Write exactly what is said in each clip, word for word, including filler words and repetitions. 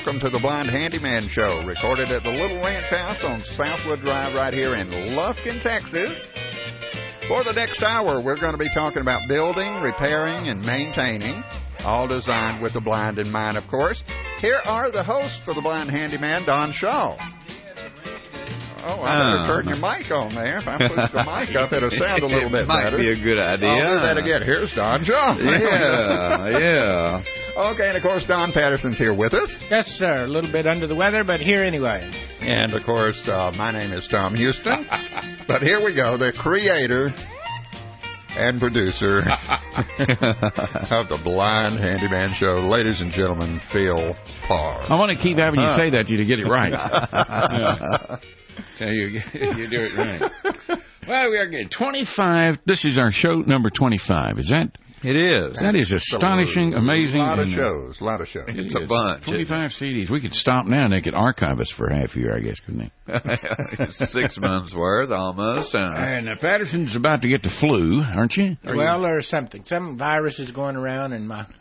welcome to the Blind Handyman Show, recorded at the Little Ranch House on Southwood Drive right here in Lufkin, Texas. For the next hour, we're going to be talking about building, repairing, and maintaining, all designed with the blind in mind, of course. Here are the hosts for the Blind Handyman, Don Shaw. Oh, I better uh, turn your mic on there. If I push the mic up, it'll sound a little bit might better. Might be a good idea. I'll do that again. Here's Don Shaw. Yeah, yeah. Okay, and of course, Don Patterson's here with us. Yes, sir. A little bit under the weather, but here anyway. And, of course, uh, my name is Tom Houston. But here we go, the creator and producer of the Blind Handyman Show, ladies and gentlemen, Phil Parr. I want to keep having you say that to you to get it right. Yeah. So you, you do it right. Well, we are getting twenty-five. This is our show number twenty-five. Is that? It is. That is astonishing, amazing. A lot of shows. A lot of shows. It's a bunch. twenty-five C Ds. We could stop now and they could archive us for half a year, I guess, couldn't they? Six months worth, almost. Uh, and uh, Patterson's about to get the flu, aren't you? Are well, you? There's something. Some virus is going around in my...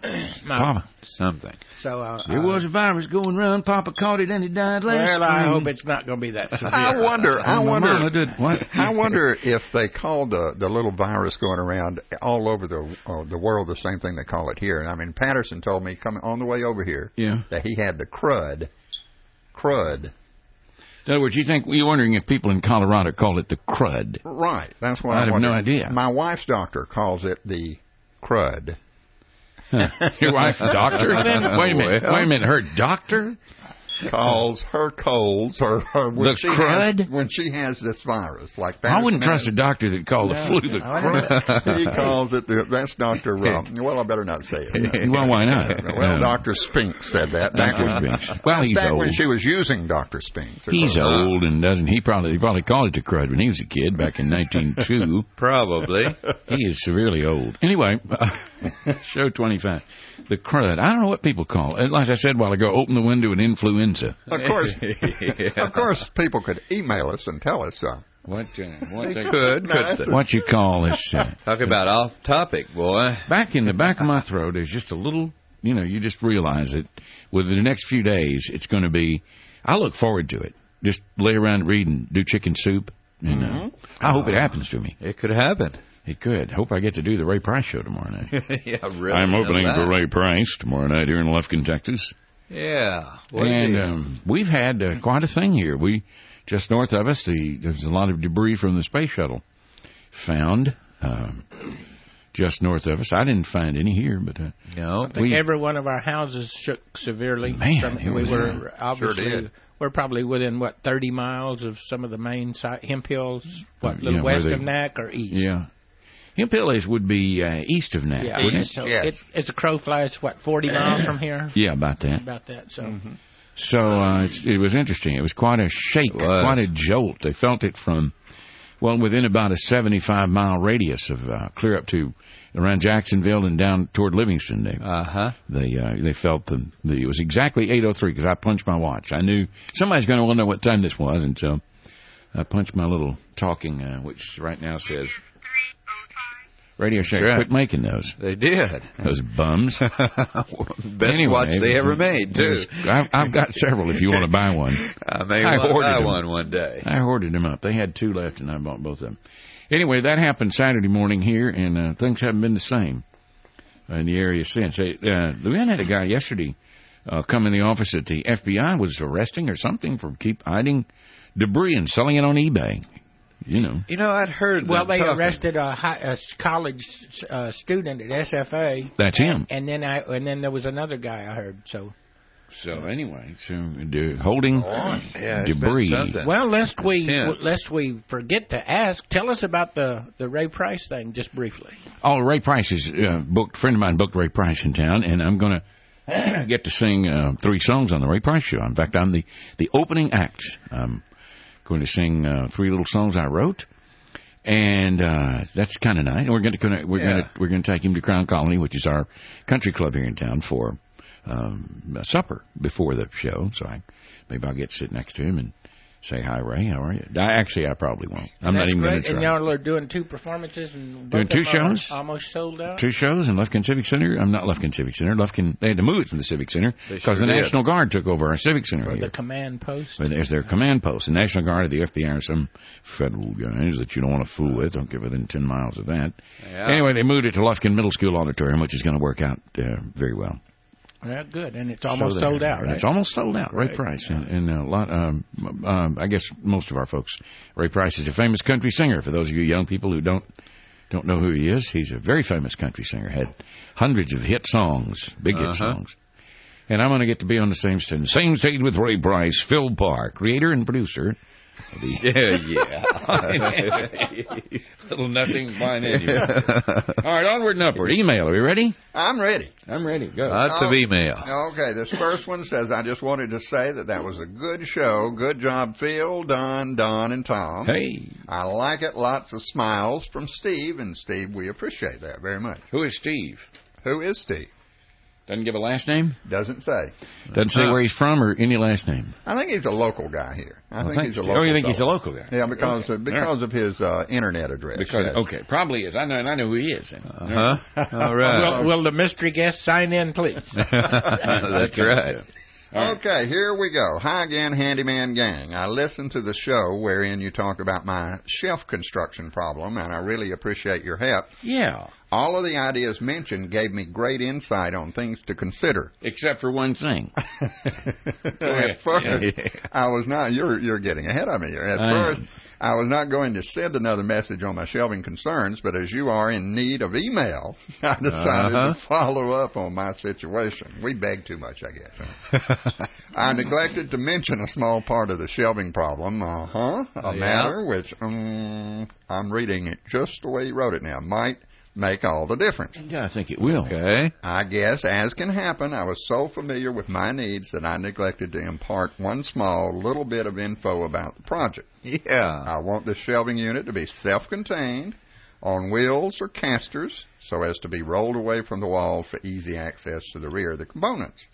my Papa. Something. So uh, there was a virus going around. Papa caught it and he died last Well, I spring. hope it's not going to be that severe. I wonder. I wonder. Did, what? I wonder if they call the the little virus going around all over the uh, the world the same thing they call it here. And I mean, Patterson told me coming on the way over here yeah. that he had the crud. Crud. In other words, you think you're wondering if people in Colorado call it the crud? Right. That's what I I have wonder. no idea. My wife's doctor calls it the crud. Huh. Your wife's doctor? Then? Wait a minute. Wait a minute. Her doctor calls her colds or her when the she crud has, when she has this virus. Like I wouldn't has. trust a doctor that called no, the flu the crud. He calls it the. That's Doctor Um, well, I better not say it. Well, why not? Well, no. Doctor Spinks said that. Doctor Back when, Spinks. Well, he's back old. when she was using Doctor Spinks. He's old and doesn't. He probably he probably called it the crud when he was a kid back in nineteen oh two. Probably. He is severely old. Anyway, uh, show twenty-five. The crud. I don't know what people call it. Like I said a while ago, open the window and influenza. Of course, yeah. of course, people could email us and tell us. Uh, What uh, what they they, could, no, could they? what you call this? Uh, Talk about off topic, boy. back in the back of my throat, there's just a little. You know, you just realize that within the next few days, it's going to be. I look forward to it. Just lay around, read, and do chicken soup. And uh, mm-hmm. I hope it happens to me. It could happen. It could. Hope I get to do the Ray Price show tomorrow night. Yeah, really. I'm opening for Ray Price tomorrow night here in Lufkin, Texas. Yeah. And um, we've had uh, quite a thing here. We just north of us, the, there's a lot of debris from the space shuttle found um, just north of us. I didn't find any here, but uh, no, I think we, every one of our houses shook severely. Man, from, it we was, were uh, obviously. Sure did. We're probably within, what, thirty miles of some of the main site, Hemp Hills, what, a little yeah, west they, of Nack or east? Yeah. Hemp Hills would be uh, east of Nack, yeah, wouldn't east, it? so yes. it's, it's a crow flies, what, forty miles from here? Yeah, about that. About that, so. Mm-hmm. So uh, it's, it was interesting. It was quite a shake, quite a jolt. They felt it from, well, within about a seventy-five mile radius of uh, clear up to around Jacksonville and down toward Livingston. They uh-huh. they uh, they felt the, the it was exactly eight oh three because I punched my watch. I knew somebody's going to want to know what time this was, and so I punched my little talking, uh, which right now says Radio Shack. Right. Quit making those. They did. Those bums. Best anyway, watch they ever made, too. Was, I've, I've got several if you want to buy one. I may I want to buy them. one one day. I hoarded them up. They had two left, and I bought both of them. Anyway, that happened Saturday morning here, and uh, things haven't been the same in the area since. They, uh, we had a guy yesterday uh, come in the office that the F B I was arresting or something for keep hiding debris and selling it on eBay. You know. You know, I'd heard. Well, they talking. arrested a, high, a college uh, student at S F A. That's him. And, and then I and then there was another guy I heard. So. So anyway, so uh, holding oh, yeah, debris. Well, lest we Intense. lest we forget to ask, tell us about the, the Ray Price thing just briefly. Oh, Ray Price is uh, booked. A friend of mine booked Ray Price in town, and I'm going to get to sing uh, three songs on the Ray Price show. In fact, I'm the the opening act. I'm going to sing uh, three little songs I wrote, and uh, that's kind of nice. We're going to we're yeah. going to we're going to take him to Crown Colony, which is our country club here in town, for um, supper before the show. So I maybe I'll get to sit next to him and Say hi, Ray. How are you? I, actually, I probably won't. I'm That's not even going great. to try. And y'all are doing two performances and Doing both two of them are shows? almost sold out. Two shows in Lufkin Civic Center. I'm not Lufkin Civic Center. Lufkin. They had to move it from the Civic Center They because sure the did. National Guard took over our Civic Center Or here. the command post. But there's their command post. The National Guard or the F B I or some federal guys that you don't want to fool with. Don't get within ten miles of that. Yeah. Anyway, they moved it to Lufkin Middle School Auditorium, which is going to work out uh, very well. Yeah, good. And it's almost So sold there. out, right? It's almost sold out. Ray Right. Price. And, and a lot, um, um, I guess most of our folks, Ray Price is a famous country singer. For those of you young people who don't don't know who he is, he's a very famous country singer. Had hundreds of hit songs, big Uh-huh. hit songs. And I'm going to get to be on the same stage, same stage with Ray Price, Phil Parr, creator and producer. of the- Yeah, yeah. Little nothing fine engine. All right, onward and upward. Email. Are we ready? I'm ready. I'm ready. Go. Lots of Oh. email. Okay, this first one says, I just wanted to say that that was a good show. Good job, Phil, Don, Don, and Tom. Hey, I like it. Lots of smiles from Steve. And, Steve, we appreciate that very much. who is Steve? Who is Steve? Doesn't give a last name? Doesn't say. Doesn't say Huh. where he's from or any last name. I think he's a local guy here. I Well, think thanks, he's a Steve. local Oh, you think he's a fellow. local guy? Yeah, because of, because of his uh, internet address. Because yes. okay, probably is. I know. I know who he is. Uh huh. All right. Will, will the mystery guest sign in, please? That's right. All right. Okay, here we go. Hi again, Handyman Gang. I listened to the show wherein you talked about my shelf construction problem, and I really appreciate your help. Yeah. All of the ideas mentioned gave me great insight on things to consider. Except for one thing. ahead. At first, Yeah. I was not. You're you're getting ahead of me here. At I first, am. I was not going to send another message on my shelving concerns, but as you are in need of email, I decided Uh-huh. to follow up on my situation. We beg too much, I guess. I neglected to mention a small part of the shelving problem. Uh huh. A Yeah. matter which um, I'm reading it just the way he wrote it now. Might make all the difference. Yeah, I think it will. Okay. I guess, as can happen, I was so familiar with my needs that I neglected to impart one small little bit of info about the project. Yeah. I want the shelving unit to be self-contained, on wheels or casters, so as to be rolled away from the wall for easy access to the rear of the components.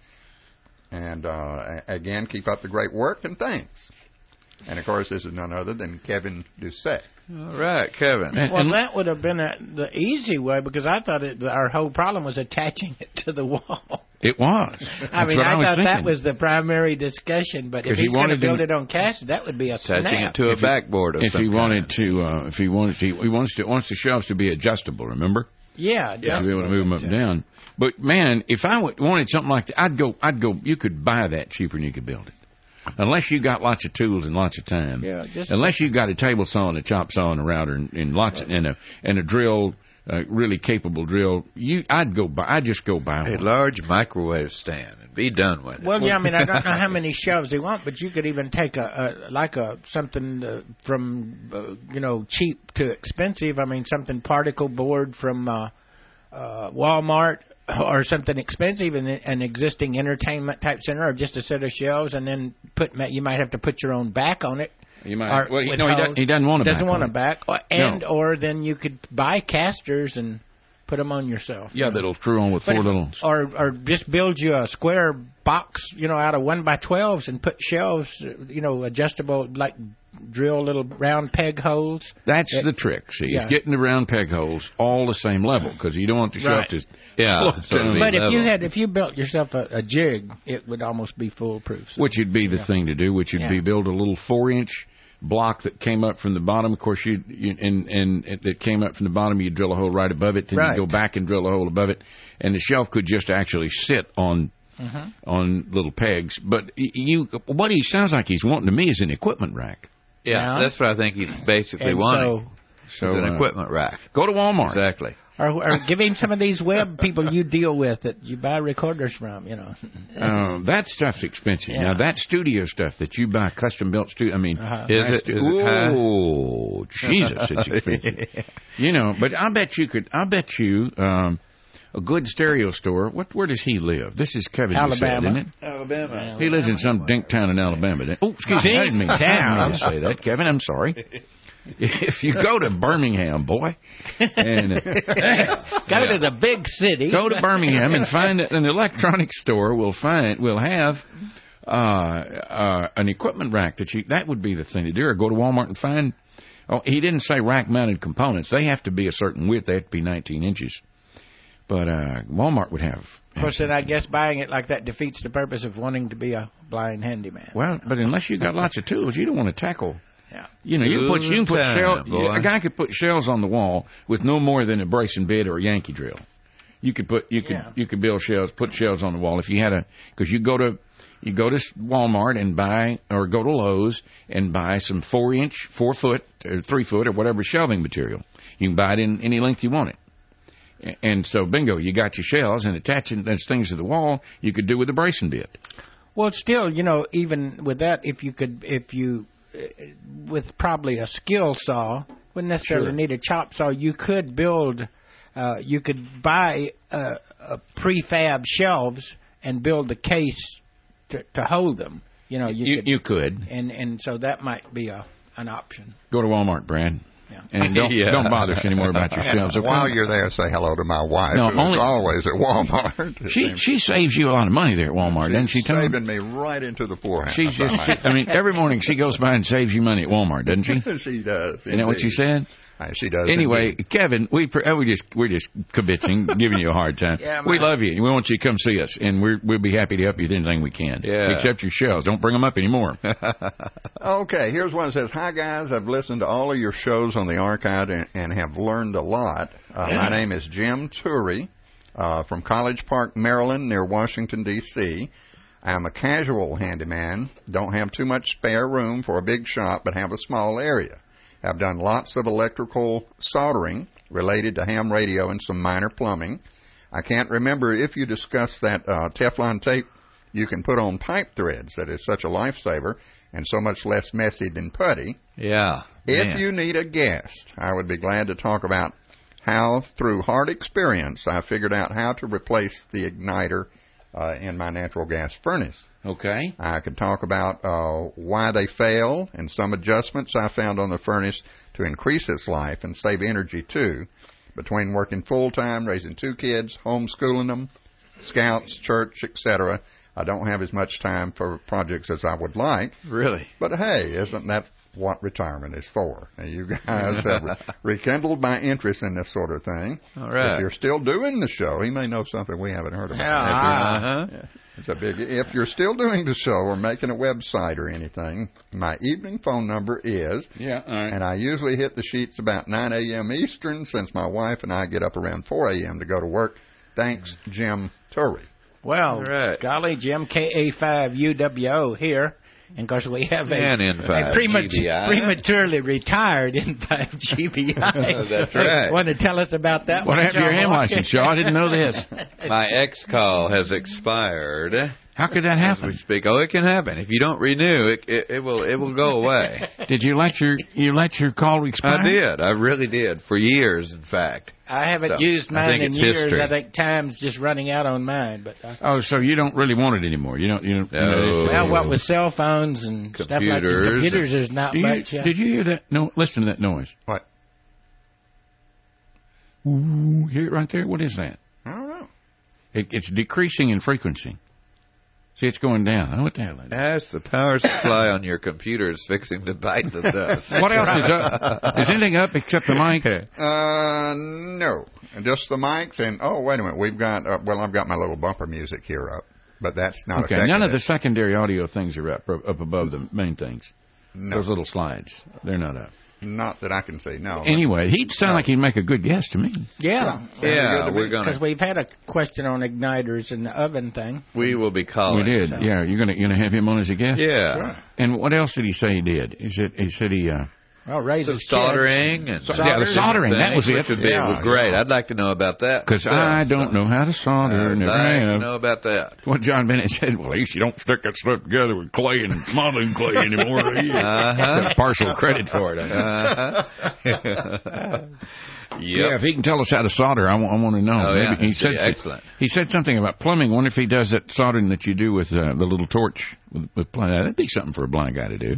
And, uh, a- again, keep up the great work and thanks. And, of course, this is none other than Kevin Doucette. All right, Kevin. And- Well, and- that would have been a, the easy way because I thought it, our whole problem was attaching it to the wall. It was. I That's mean, what I, I was thought that thinking. was the primary discussion. But if 'Cause he he's going to wanted to- build it on cast, that would be a Attaching snap. it to a If he- backboard of If some he kind. wanted to, uh, if he wanted to, he wants to wants the shelves to be adjustable. Remember, yeah, to just be able to move them up and down. But man, if I w- wanted something like that, I'd go. I'd go. You could buy that cheaper than you could build it, unless you got lots of tools and lots of time. Yeah, just Unless you got a table saw and a chop saw and a router and, and lots of, and a and a drill, uh, really capable drill. You, I'd go buy. I'd just go buy A one. large microwave stand and be done with it. Well, yeah, I mean, I don't know how many shelves they want, but you could even take a, a like a something uh, from uh, you know cheap to expensive. I mean, something particle board from uh, uh, Walmart or something expensive, and an existing entertainment type center, or just a set of shelves, and then put you might have to put your own back on it. You might. Or Well, he, with no, he hose. doesn't. He doesn't want a Doesn't back want on a it. back, or, and No. or then you could buy casters and put them on yourself. Yeah, you know. that'll screw on with But four if- little. or or just build you a square box, you know, out of one by twelves and put shelves, you know, adjustable, like drill little round peg holes. That's It- the trick. See, it's yeah. getting the round peg holes all the same level because you don't want the shelf Right. to. Yeah, float so it'd down. be But if you level. had, if you built yourself a, a jig, it would almost be foolproof. So. Which would be the thing to do, which would Yeah. be build a little four-inch block that came up from the bottom. Of course, you, you and and it, that came up from the bottom. You drill a hole right above it, then Right. you go back and drill a hole above it, and the shelf could just actually sit on Mhm. on little pegs. But y- you, what he sounds like he's wanting to me is an equipment rack. Yeah, Now? that's what I think he's basically And wanting. so, So It's an uh, equipment rack. go to Walmart. Exactly. or, or give him some of these web people you deal with that you buy recorders from, you know. Uh, that stuff's expensive. Yeah. Now that studio stuff that you buy custom built studio, I mean, Uh-huh. Is that's it- stu- is it high? oh Jesus, it's expensive. You know, but I bet you could. I bet you um, a good stereo store. What? Where does he live? This is Kevin, you said, Alabama. isn't it? Alabama. He lives in some dink town in Alabama. Then. Oh, excuse me. I didn't mean, I didn't mean to say that, Kevin. I'm sorry. If you go to Birmingham, boy, and uh, Go to the big city. go to Birmingham and find an electronics store. Will find will have uh, uh, an equipment rack that you that would be the thing to do. Or go to Walmart and find. Oh, he didn't say rack-mounted components. They have to be a certain width. They have to be nineteen inches. But uh, Walmart would have. Of course, then I guess buying it like that defeats the purpose of wanting to be a blind handyman. Well, but unless you got lots of tools, you don't want to tackle. Yeah. You know, you can put you can put Good shell, time, boy. a guy could put shells on the wall with no more than a bracing bit or a Yankee drill. You could put you could Yeah. you could build shells, put shells on the wall if you had a because you go to you go to Walmart and buy or go to Lowe's and buy some four inch, four foot, or three foot or whatever shelving material. You can buy it in any length you want it. And so, bingo, you got your shells, and attaching those things to the wall, you could do with a bracing bit. Well, still, you know, even with that, if you could, if you, uh, with probably a skill saw, wouldn't necessarily Sure. need a chop saw, you could build, uh, you could buy uh, a prefab shelves and build the case to, to hold them. You know, you, You, could, you could. and and so that might be a an option. Go to Walmart, Brad. Yeah. And don't Yeah. don't bother us anymore about your shelves. Okay? While you're there, say hello to my wife, No, who's only- always at Walmart. She she saves you a lot of money there at Walmart, doesn't she, Tom? saving me right into the poorhouse. She's just, she, I mean, every morning she goes by and saves you money at Walmart, doesn't she? she does. Isn't that what you indeed. said? Uh, she does. Anyway, indeed. Kevin, we pre- uh, we just we're just kibitzing, giving you a hard time. Yeah, we my- love you. We want you to come see us, and we're, we'll be happy to help you with anything we can. Yeah. Except your shells. Don't bring them up anymore. Okay, here's one that says, "Hi guys, I've listened to all of your shows on the archive and, and have learned a lot. Uh, Yeah. My name is Jim Turi uh, from College Park, Maryland, near Washington D C. I'm a casual handyman. Don't have too much spare room for a big shop, but have a small area. I've done lots of electrical soldering related to ham radio and some minor plumbing. I can't remember if you discussed that uh, Teflon tape you can put on pipe threads that is such a lifesaver and so much less messy than putty. Yeah. If man. you need a guest, I would be glad to talk about how, through hard experience, I figured out how to replace the igniter uh, in my natural gas furnace. Okay. I could talk about uh, why they fail and some adjustments I found on the furnace to increase its life and save energy, too. Between working full-time, raising two kids, homeschooling them, scouts, church, et cetera, I don't have as much time for projects as I would like. Really? But, hey, isn't that what retirement is for? Now, you guys have rekindled my interest in this sort of thing. All right. If you're still doing the show, he may know something we haven't heard about. Yeah. Uh-huh. Yeah, it's a big. If you're still doing the show or making a website or anything, my evening phone number is, Yeah, all right. and I usually hit the sheets about nine a.m. Eastern, since my wife and I get up around four a.m. to go to work. Thanks, Jim Turry. Well, All right. golly, Jim, K A five U W O here. And of course, we have a, And N five a premat- G B I. prematurely retired N five G B I. That's right. Want to tell us about that? What one, happened to your John ham Walker? license, Shaw? I didn't know this. My X call has expired. How could that As happen? we speak. Oh, it can happen. If you don't renew, it it, it will it will go away. Did you let your you let your call expire? I did. I really did. For years, in fact. I haven't So, used I mine think in it's years. history. I think time's just running out on mine. But uh, Oh, so you don't really want it anymore? You don't? You don't? No. well, what with cell phones and stuff like that, Computers. computers, there's not Do you, much. Uh, did you hear that? No, listen to that noise. What? Ooh, hear it right there. What is that? I don't know. It, it's decreasing in frequency. See, it's going down. Oh, what the hell? Is that? That's the power supply on your computer is fixing to bite the dust. What else is up? Is anything up except the mic? Uh, no, just the mics and oh, wait a minute, we've got uh, well, I've got my little bumper music here up, but that's not Okay, affecting none of the it. secondary audio things are up up above the main things. No, Those little slides, they're not up. not that I can see. No. Anyway, he'd sound like he'd make a good guest to me. yeah, Yeah, we're because gonna. we've had a question on igniters and the oven thing. We will be We calling. did, so. yeah. You're gonna you're gonna have him on as a guest. Yeah. And what else did he say he did? He said he said he. Uh, Well, raises Some kids. soldering and Yeah, the soldering, that was it. Which would be Yeah, great. yeah. I'd like to know about that. Because myself, I don't so. know how to solder. I'd Never like to have. know about that. What John Bennett said, well, at least you don't stick that stuff together with clay and modeling clay anymore. Uh-huh. Partial credit for it. I think. Uh-huh. Yeah, Yep. if he can tell us how to solder, I want to know. Oh, yeah. he That'd said be excellent. He said something about plumbing. Wonder if he does that soldering that you do with uh, the little torch with, with blind. That'd be something for a blind guy to do.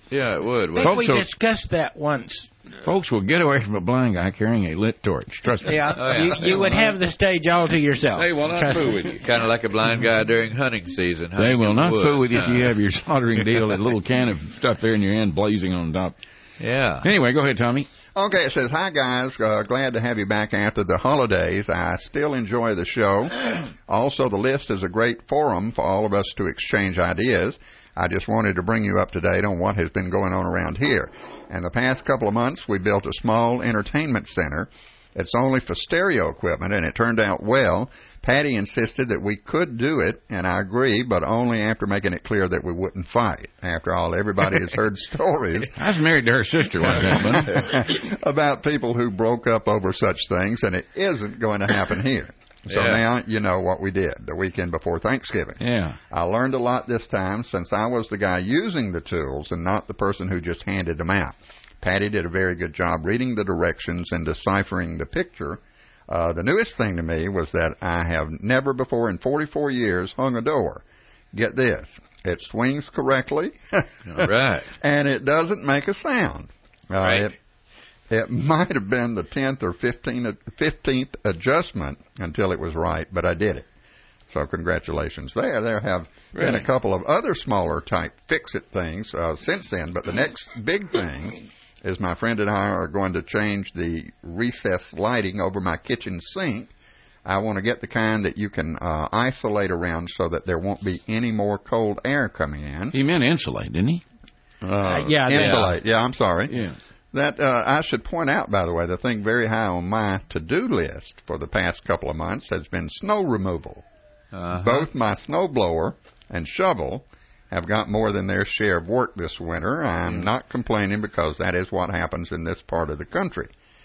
Yeah, it would. I think Folks we will- discussed that once. Folks will get away from a blind guy carrying a lit torch. Trust me. Yeah, Oh, yeah. you, you would have the stage all to yourself. They will not Trust fool me. with you. Kind of like a blind guy during hunting season. They hunting will in not the fool with woods. you if you have your soldering deal, a little can of stuff there in your hand blazing on top. Yeah. Anyway, go ahead, Tommy. Okay, it says, hi, guys. Uh, glad to have you back after the holidays. I still enjoy the show. Also, the list is a great forum for all of us to exchange ideas. I just wanted to bring you up to date on what has been going on around here. In the past couple of months, we built a small entertainment center. It's only for stereo equipment, and it turned out well. Patty insisted that we could do it, and I agree, but only after making it clear that we wouldn't fight. After all, everybody has heard stories I was married to her sister one time. about people who broke up over such things, and it isn't going to happen here. So Yeah. now you know what we did the weekend before Thanksgiving. Yeah. I learned a lot this time since I was the guy using the tools and not the person who just handed them out. Patty did a very good job reading the directions and deciphering the picture. Uh, the newest thing to me was that I have never before in forty-four years hung a door. Get this. It swings correctly. All right. And it doesn't make a sound. Uh, Right. It, it might have been the tenth or fifteenth, fifteenth adjustment until it was right, but I did it. So congratulations there. There have been Really? a couple of other smaller type fix-it things uh, since then, but the next big thing is my friend and I are going to change the recessed lighting over my kitchen sink. I want to get the kind that you can uh, isolate around so that there won't be any more cold air coming in. He meant insulate, didn't he? Uh, yeah, yeah. insulate. Yeah, I'm sorry. Yeah. That uh, I should point out, by the way, the thing very high on my to-do list for the past couple of months has been snow removal. Uh-huh. Both my snowblower and shovel have got more than their share of work this winter. I'm not complaining because that is what happens in this part of the country.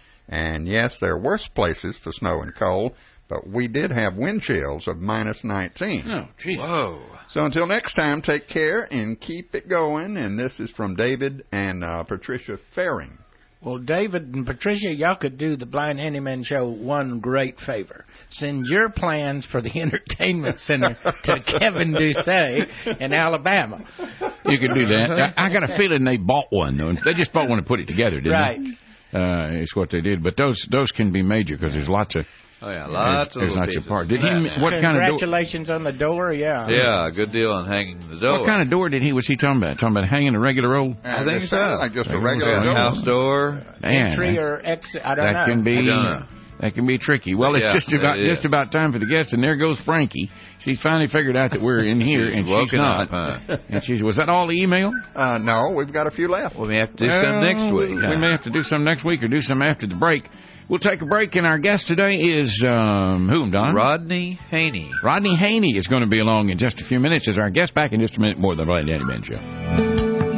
And yes, there are worse places for snow and cold, but we did have wind chills of minus nineteen. Oh, Jesus. Whoa. So until next time, take care and keep it going. And this is from David and uh, Patricia Faring. Well, David and Patricia, y'all could do the Blind Handyman Show one great favor. Send your plans for the entertainment center to Kevin Doucet in Alabama. You could do that. I, I got a feeling they bought one, though. They just bought one to put it together, didn't Right. they? Uh, it's what they did. But those those can be major because there's lots of Oh, yeah, lots there's, there's of little lots of pieces. parts. Did he? Yeah. What kind of door? Congratulations on the door, yeah. Yeah, good deal on hanging the door. What kind of door did he? Was he talking about? Talking about hanging a regular old? I Uh, think it so. sounded like just a Yeah, regular yeah, door. house door. Man, Entry that, or exit, I don't that know. can be. I don't know. That can be tricky. Well, it's Yeah, just about it is. just about time for the guest, and there goes Frankie. She's finally figured out that we're in here, She's and she's woken not. up, huh? And she's was that all the email? Uh, no, we've got a few left. We may have to do some next week. We may have to do some next week or do some after the break. We'll take a break, and our guest today is um, whom, Don? Rodney Haney. Rodney Haney is going to be along in just a few minutes as our guest. Back in just a minute more than the Blind Handyman Show.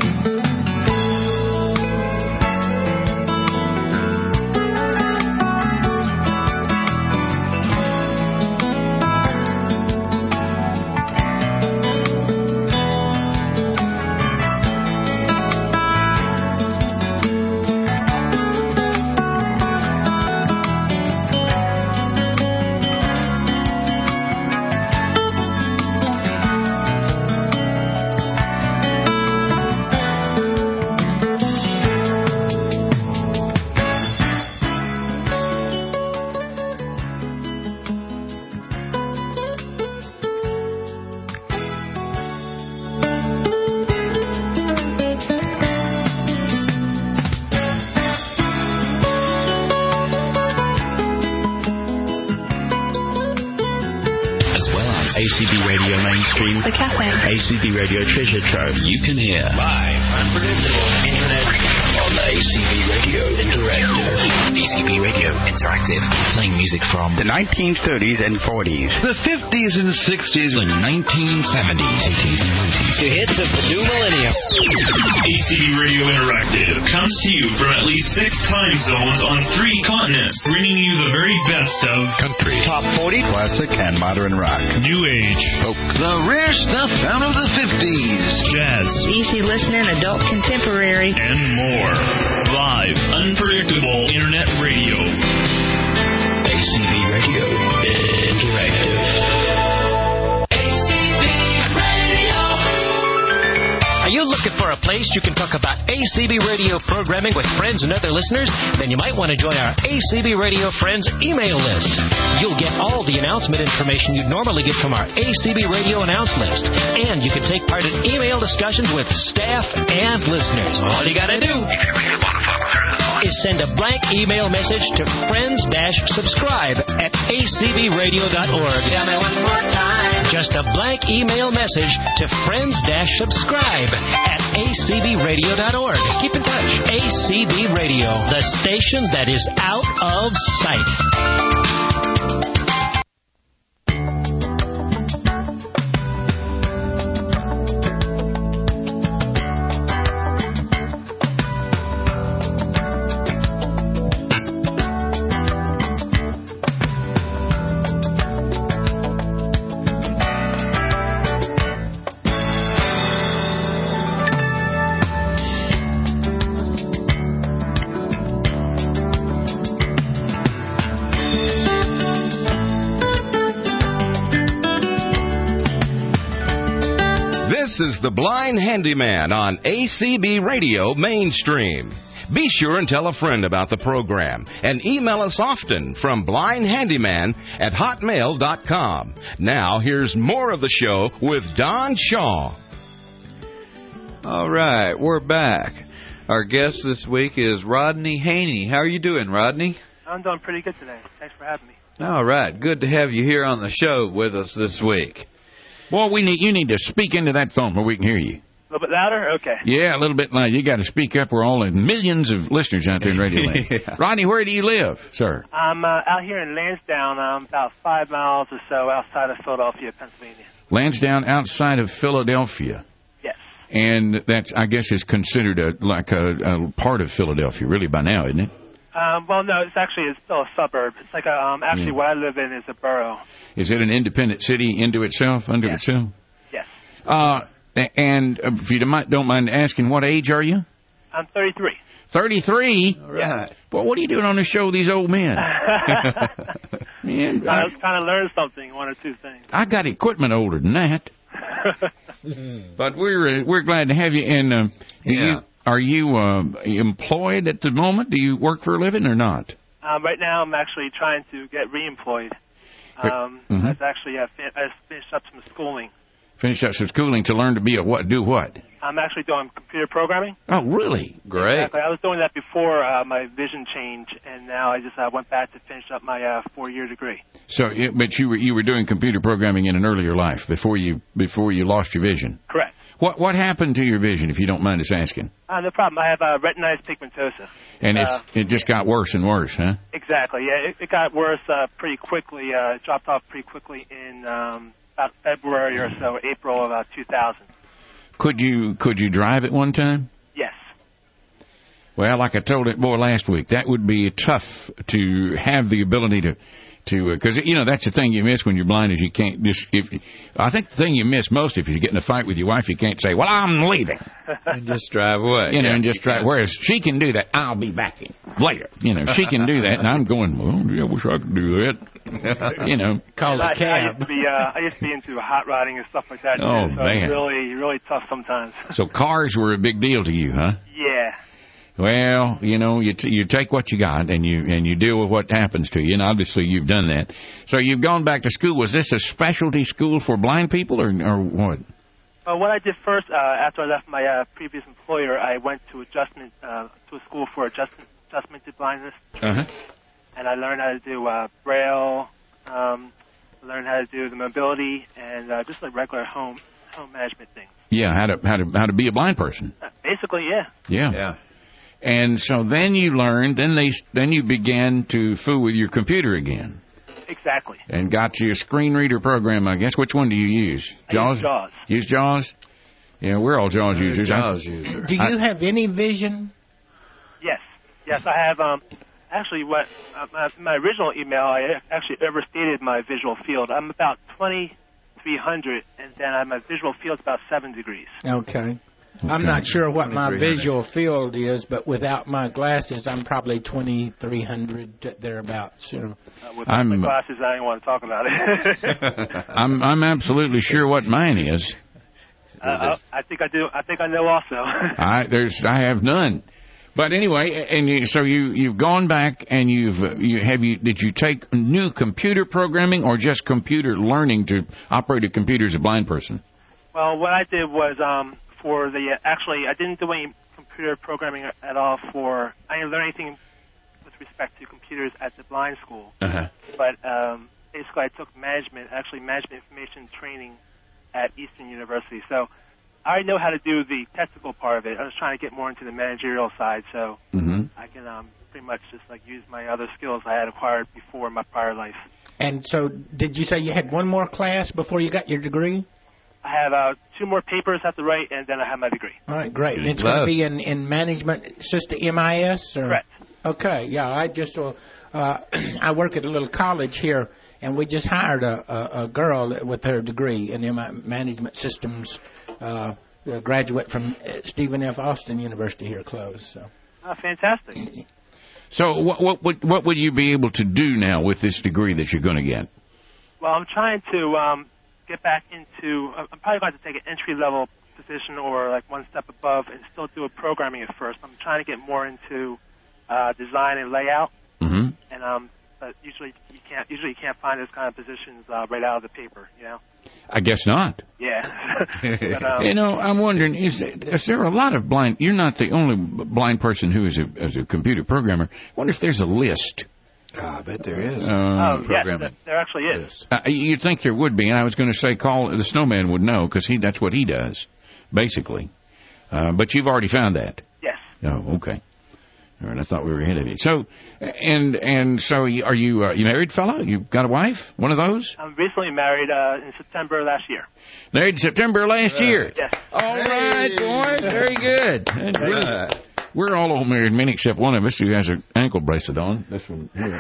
A C B Radio Mainstream, The Cafe, A C B Radio Treasure Trove. You can hear live, unpredictable internet on the A C B Radio Interactive. A C B Radio Interactive, playing music from the nineteen thirties and forties, the fifties and sixties, the nineteen seventies, eighties, and nineties. the hits of the new millennium. A C B Radio Interactive comes to you from at least six time zones on three continents, bringing you the very best of Country, Top forty, classic and modern rock, New Age, folk, the rare stuff out of the fifties, jazz, easy listening, adult contemporary. and more. Live, unpredictable internet radio. A C B Radio Interactive. Are you looking for a place you can talk about A C B Radio programming with friends and other listeners, then you might want to join our A C B Radio Friends email list. You'll get all the announcement information you'd normally get from our A C B Radio announce list. And you can take part in email discussions with staff and listeners. All you got to do is send a blank email message to friends-subscribe at a c b radio dot org. Tell me one more time. Just a blank email message to friends-subscribe at a c b radio dot org. Keep in touch. A C B Radio, the station that is out of sight. This is The Blind Handyman on A C B Radio Mainstream. Be sure and tell a friend about the program and email us often from blindhandyman at hotmail dot com. Now, here's more of the show with Don Shaw. All right, we're back. Our guest this week is Rodney Haney. How are you doing, Rodney? I'm doing pretty good today. Thanks for having me. All right, good to have you here on the show with us this week. Well, we need you need to speak into that phone where we can hear you. A little bit louder? Okay. Yeah, a little bit louder. You got to speak up. We're all in millions of listeners out there in Radio Land. Yeah. Rodney, where do you live, sir? I'm uh, out here in Lansdowne. I'm about five miles or so outside of Philadelphia, Pennsylvania. Lansdowne, outside of Philadelphia. Yes. And that, I guess, is considered a, like a, a part of Philadelphia, really, by now, isn't it? Um, well, no, it's actually it's still a suburb. It's like a, um, actually yeah. where I live in is a borough. Is it an independent city into itself, under yes. itself? Yes. Uh, and if you don't mind asking, what age are you? I'm thirty-three. thirty-three? All right. Well, what are you doing on this show with these old men? Man, I was kind of learning something, one or two things. I got equipment older than that. But we're uh, we're glad to have you. And uh, yeah. you, are you uh, employed at the moment? Do you work for a living or not? Um, right now, I'm actually trying to get reemployed. Um, mm-hmm. I was actually uh, fin- I finished up some schooling. Finish up some schooling to learn to be a what? Do what? I'm actually doing computer programming. Oh, really? Great. Exactly. I was doing that before uh, my vision change, and now I just uh, went back to finish up my uh, four-year degree. So, but you were you were doing computer programming in an earlier life before you before you lost your vision. Correct. What what happened to your vision, if you don't mind us asking? Uh, no problem. I have uh, retinitis pigmentosa. And it's, uh, it just got worse and worse, huh? Exactly. Yeah, it, it got worse uh, pretty quickly. Uh, it dropped off pretty quickly in um, about February or so, April of uh, two thousand. Could you could you drive at one time? Yes. Well, like I told it boy last week, that would be tough to have the ability to. To because uh, you know that's the thing you miss when you're blind is you can't just if I think the thing you miss most if you get in a fight with your wife you can't say well I'm leaving and just drive away you know yeah, and just drive whereas she can do that I'll be back in later you know she can do that and I'm going well yeah, I wish I could do that you know call a I, cab. I used to be uh, I used to be into hot rodding and stuff like that. Oh too, so man, it's really really tough sometimes. So cars were a big deal to you, huh? Yeah. Well, you know, you t- you take what you got and you and you deal with what happens to you, and obviously you've done that. So you've gone back to school. Was this a specialty school for blind people, or or what? Well, what I did first, uh, after I left my uh, previous employer, I went to adjustment uh, to a school for adjustment adjustmented blindness, uh-huh. and I learned how to do uh, Braille, um, learned how to do the mobility, and uh, just like regular home home management things. Yeah, how to how to how to be a blind person. Uh, basically, yeah. Yeah. Yeah. And so then you learned, then they, then you began to fool with your computer again. Exactly. And got you a screen reader program, I guess. Which one do you use? Jaws? I use Jaws. Use Jaws? Yeah, we're all Jaws We're users. Jaws users. Do you I, have any vision? Yes. Yes, I have. Um, actually, what uh, my, my original email, I actually overstated my visual field. I'm about twenty-three hundred, and then I, my visual field's about seven degrees. Okay. Okay. I'm not sure what my visual field is, but without my glasses, I'm probably twenty-three hundred thereabouts. You know. Uh, without I'm, my glasses, I don't want to talk about it. I'm I'm absolutely sure what mine is. Uh, I think I do. I think I know also. I there's I have none. But anyway, and you, so you you've gone back and you've uh, you have you did you take new computer programming or just computer learning to operate a computer as a blind person? Well, what I did was um, for the actually I didn't do any computer programming at all. For I didn't learn anything with respect to computers at the blind school. Uh-huh. But um, basically, I took management, actually management information training at Eastern University. So I already know how to do the technical part of it. I was trying to get more into the managerial side, so mm-hmm. I can um, pretty much just like use my other skills I had acquired before in my prior life. And so, did you say you had one more class before you got your degree? I have uh, two more papers I have to write, and then I have my degree. All right, great. And it's going to be in, in management system, M I S? Or? Correct. Okay, yeah. I just uh, uh, I work at a little college here, and we just hired a, a, a girl with her degree in M I management systems. Uh, a graduate from Stephen F. Austin University here close. So. Oh, fantastic. So what, what would what would you be able to do now with this degree that you're going to get? Well, I'm trying to um, get back into. I'm probably going to take an entry level position or like one step above, and still do a programming at first. I'm trying to get more into uh, design and layout, mm-hmm. and um, but usually you can't. Usually you can't find those kind of positions uh, right out of the paper. You know. I guess not. Yeah. but, um, you know, I'm wondering, is, is there a lot of blind... You're not the only blind person who is a, is a computer programmer. I wonder if there's a list. Oh, I bet there is. Uh, oh, programming. Yes, there actually is. Uh, you'd think there would be, and I was going to say call... The Snowman would know, because he that's what he does, basically. Uh, but you've already found that. Yes. Oh, okay. All right, I thought we were ahead of you. So, and and so, are you uh, you married fellow? You got a wife? One of those? I'm recently married uh, in September last year. Married in September last right. year? Yes. All right, boys. Very good. Right. We're all old married men except one of us who has an ankle bracelet on. This one here.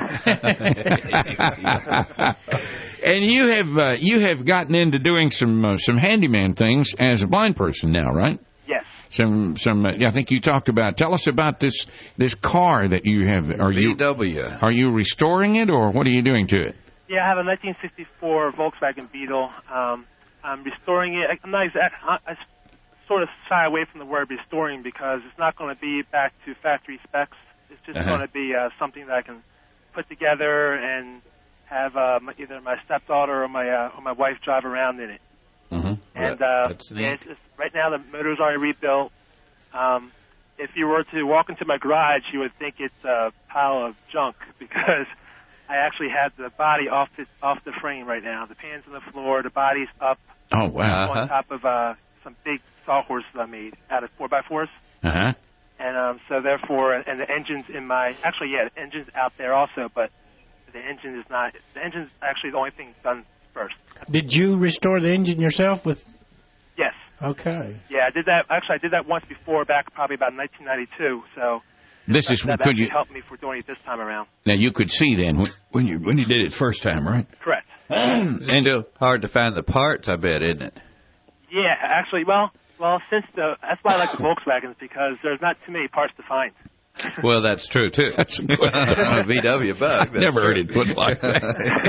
And you have uh, you have gotten into doing some uh, some handyman things as a blind person now, right? Yes. Some some. Uh, I think you talked about. Tell us about this this car that you have. Are you V W? Are you restoring it, or what are you doing to it? Yeah, I have a nineteen sixty-four Volkswagen Beetle. Um, I'm restoring it. I'm not exact. I, I sort of shy away from the word restoring because it's not going to be back to factory specs. It's just Uh-huh. going to be uh, something that I can put together and have uh, my, either my stepdaughter or my uh, or my wife drive around in it. Mm-hmm. And uh, That's neat. it's, it's, right now the motor's already rebuilt. Um, if you were to walk into my garage, you would think it's a pile of junk because I actually have the body off the off the frame right now. The pan's on the floor, the body's up Oh wow. on top of uh, some big sawhorses I made out of four by fours. Uh huh. And um, so therefore, and the engine's in my actually yeah, the engine's out there also, but the engine is not. The engine's actually the only thing done first. Did you restore the engine yourself with? Yes. Okay. Yeah, I did that. Actually, I did that once before, back probably about nineteen ninety-two. So This that, is that could actually you helped me for doing it this time around. now you could see then when, when you when you did it first time, right? Correct. And still hard to find the parts, I bet, isn't it? Yeah, actually, well, well, since the that's why I like the Volkswagens because there's not too many parts to find. Well, that's true too. That's good. On a V W Bug. I've never heard it put like that.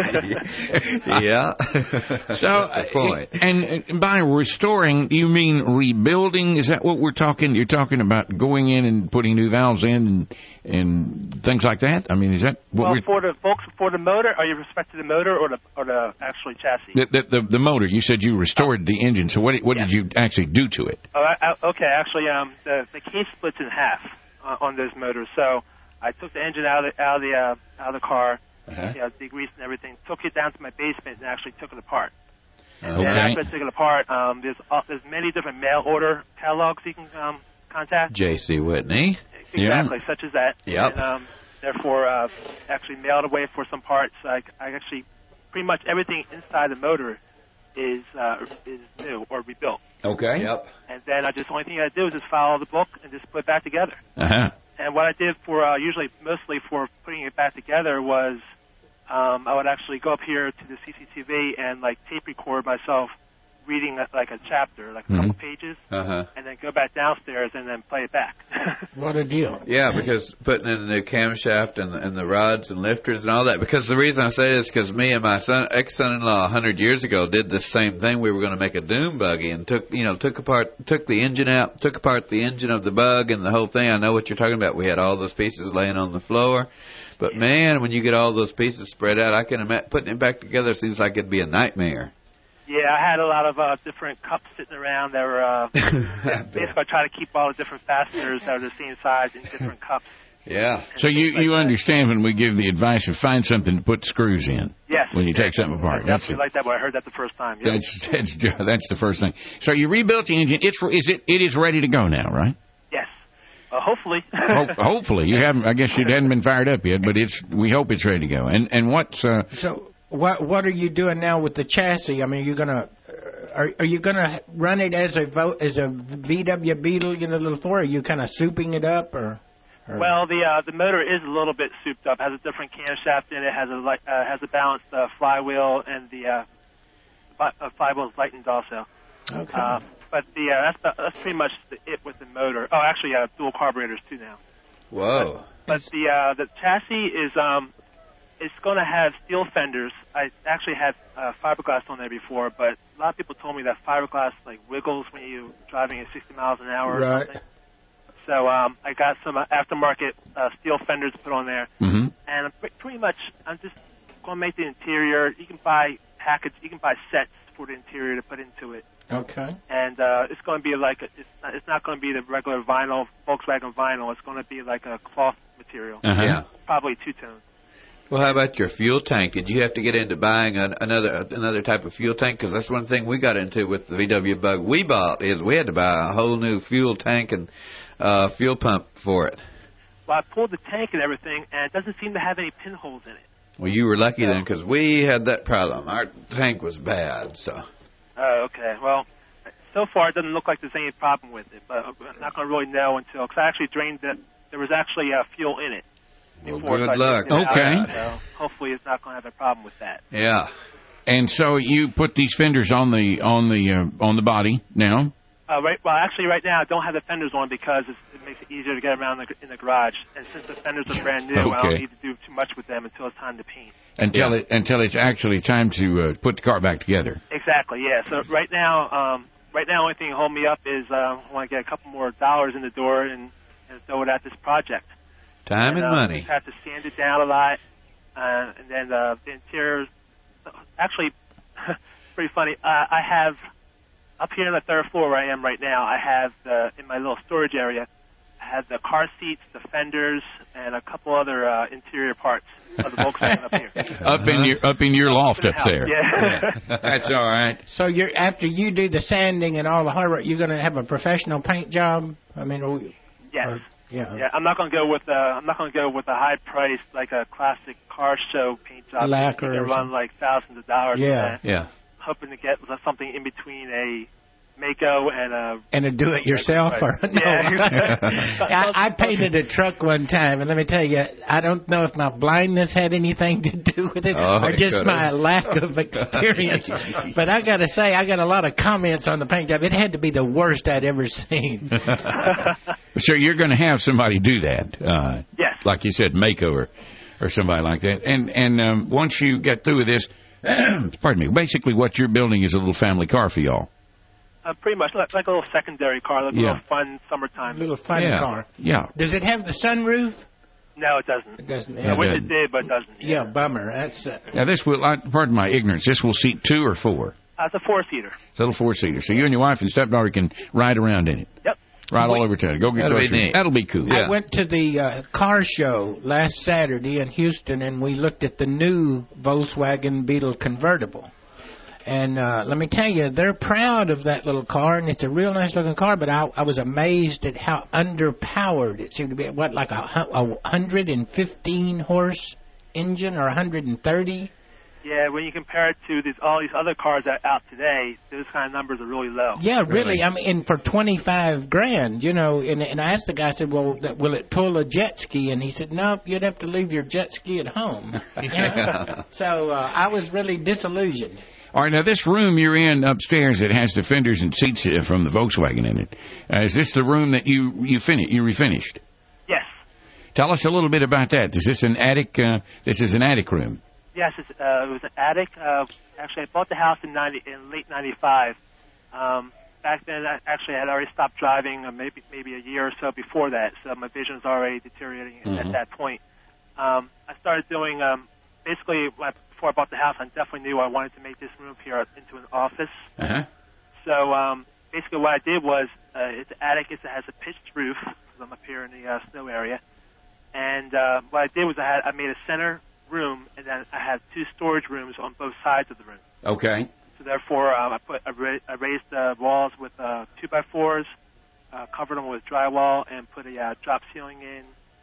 Yeah. So, That's the point. and, and by restoring, you mean rebuilding? Is that what we're talking? You're talking about going in and putting new valves in and and things like that. I mean, is that what Well, we're? for the Volks, for the motor, are you respect to the motor or the or the actually chassis? The, the, the, the motor. You said you restored the engine. So what what Yeah. did you actually do to it? Oh, I, I, okay, actually, um, the the case splits in half uh, on those motors. So I took the engine out of the out of the uh, out of the car, Uh-huh. you know, degreased and everything. Took it down to my basement and actually took it apart. Okay. And after I took it apart, um, there's uh, there's many different mail order catalogs you can um, contact. J C Whitney. Exactly, such as that. Yep. And, um, therefore, uh, actually mailed away for some parts. I, I actually, pretty much everything inside the motor is uh, is new or rebuilt. Okay. Yep. And then I just, the only thing I do is just follow the book and just put it back together. Uh huh. And what I did for, uh, usually, mostly for putting it back together was um, I would actually go up here to the C C T V and, like, tape record myself reading a, like a chapter, like a Mm-hmm. couple pages, Uh-huh. and then go back downstairs and then play it back. What a deal. Yeah, because putting in the new camshaft and, and the rods and lifters and all that. Because the reason I say this is because me and my son, ex-son-in-law a hundred years ago did the same thing. We were going to make a dune buggy and took, you know, took apart, took the engine out, took apart the engine of the bug and the whole thing. I know what you're talking about. We had all those pieces laying on the floor. But, man, when you get all those pieces spread out, I can imagine putting it back together seems like it'd be a nightmare. Yeah, I had a lot of uh, different cups sitting around that were uh, basically I try to keep all the different fasteners that are the same size in different cups. Yeah. So you, you understand when we give the advice of find something to put screws in. Yes. When you take something apart. I That's definitely it. like that when I heard that the first time. Yep. That's that's that's the first thing. So you rebuilt the engine. It's for, is it it is ready to go now, right? Yes. Uh, hopefully. Ho- hopefully you haven't. I guess it hadn't been fired up yet, but it's. We hope it's ready to go. And and what's uh, So what what are you doing now with the chassis? I mean, you're gonna are are you gonna run it as a vo- as a V W Beetle, you know, little four? Are you kind of souping it up, or? or Well, the uh, the motor is a little bit souped up. Has a different camshaft in it. Has a light, uh, has a balanced uh, flywheel, and the uh, fi- uh, flywheel is lightened also. Okay. Uh, but the uh, that's the, that's pretty much the, it with the motor. Oh, actually, uh, dual carburetors too now. Whoa. But the uh, the chassis is um it's going to have steel fenders. I actually had uh, fiberglass on there before, but a lot of people told me that fiberglass like wiggles when you're driving at sixty miles an hour or Right. something. So um, I got some uh, aftermarket uh, steel fenders put on there, mm-hmm. and I'm pre- pretty much I'm just going to make the interior. You can buy package, you can buy sets for the interior to put into it. Okay. And uh, it's going to be like a, it's not, it's not going to be the regular vinyl Volkswagen vinyl. It's going to be like a cloth material, Uh-huh. Yeah. probably two tone. Well, how about your fuel tank? Did you have to get into buying a, another another type of fuel tank? Because that's one thing we got into with the V W Bug we bought is we had to buy a whole new fuel tank and uh, fuel pump for it. Well, I pulled the tank and everything, and it doesn't seem to have any pinholes in it. Well, you were lucky then because we had that problem. Our tank was bad, so. Oh, okay. Well, so far it doesn't look like there's any problem with it, but I'm not going to really know until, because I actually drained it. There was actually uh, fuel in it. Well, before, good so I luck. drained it Okay. out, so hopefully it's not going to have a problem with that. Yeah. And so you put these fenders on the on the uh, on the body now. Uh, right. Well, actually, right now I don't have the fenders on because it's, it makes it easier to get around the, in the garage. And since the fenders are brand new, I Okay. don't need to do too much with them until it's time to paint. Until it until it's actually time to uh, put the car back together. Exactly. Yeah. So right now, um, right now, the only thing holding me up is uh, I want to get a couple more dollars in the door and, and throw it at this project. Time and, and uh, money. Just have to sand it down a lot, uh, and then uh, the interior. Actually, pretty funny. Uh, I have up here on the third floor where I am right now. I have the, in my little storage area. I have the car seats, the fenders, and a couple other uh, interior parts of the Volkswagen up here. Up in your up in your loft in the up house, there. Yeah. That's all right. So you're after you do the sanding and all the hard work, you're going to have a professional paint job. I mean, or, Yes. or, yeah. Yeah, I'm not going to go with uh, I'm not going to go with a high price like a classic car show paint job. Lacquer You or can run something. like thousands of dollars. Yeah. For that. Yeah. Hoping to get something in between a Mako and a And a do-it-yourself, or no? Yeah. I, I painted a truck one time, and let me tell you, I don't know if my blindness had anything to do with it, Oh, or it just could've. my lack of experience. But I got to say, I got a lot of comments on the paint job. It had to be the worst I'd ever seen. So you're going to have somebody do that. Uh, Yes. Like you said, Mako or, or somebody like that. And and um, once you get through with this, pardon me, basically what you're building is a little family car for y'all. Uh, pretty much like, like a little secondary car, like a Yeah. little fun summertime. Little fun Yeah. car. Yeah. Does it have the sunroof? No, it doesn't. It doesn't. Yeah, I wish doesn't. it did, but it doesn't. Yeah, bummer. That's uh, Now this will, I, pardon my ignorance, this will seat two or four. Uh, it's a four-seater. It's a little four-seater. So you and your wife and stepdaughter can ride around in it. Yep. Ride all over town. Go get That'll be groceries. neat. That'll be cool. I went to the uh, car show last Saturday in Houston, and we looked at the new Volkswagen Beetle convertible. And uh, let me tell you, they're proud of that little car, and it's a real nice-looking car, but I, I was amazed at how underpowered it seemed to be. What, like a, hu- a one hundred fifteen horse engine or one hundred thirty? Yeah, when you compare it to these, all these other cars that are out today, those kind of numbers are really low. Yeah, really. I mean, and for twenty-five grand, you know. And, and I asked the guy, I said, "Well, th- will it pull a jet ski?" And he said, "Nope, you'd have to leave your jet ski at home." You know? So uh, I was really disillusioned. All right, now this room you're in upstairs that has the fenders and seats uh, from the Volkswagen in it, uh, is this the room that you you finished? You refinished? Yes. Tell us a little bit about that. Is this an attic? Uh, this is an attic room. Yes, it's, uh, it was an attic. Uh, actually, I bought the house in ninety in late ninety-five. Um, back then, I actually had already stopped driving, uh, maybe maybe a year or so before that. So my vision's already deteriorating mm-hmm. at that point. Um, I started doing um, basically before I bought the house. I definitely knew I wanted to make this room here into an office. Uh-huh. So um, basically, what I did was uh, it's an attic. It has a pitched roof because I'm up here in the uh, snow area. And uh, what I did was I had I made a center room, and then I had two storage rooms on both sides of the room. Okay. So therefore, um, I put I, ra- I raised the walls with uh, two by fours, uh, covered them with drywall, and put a uh, drop ceiling in.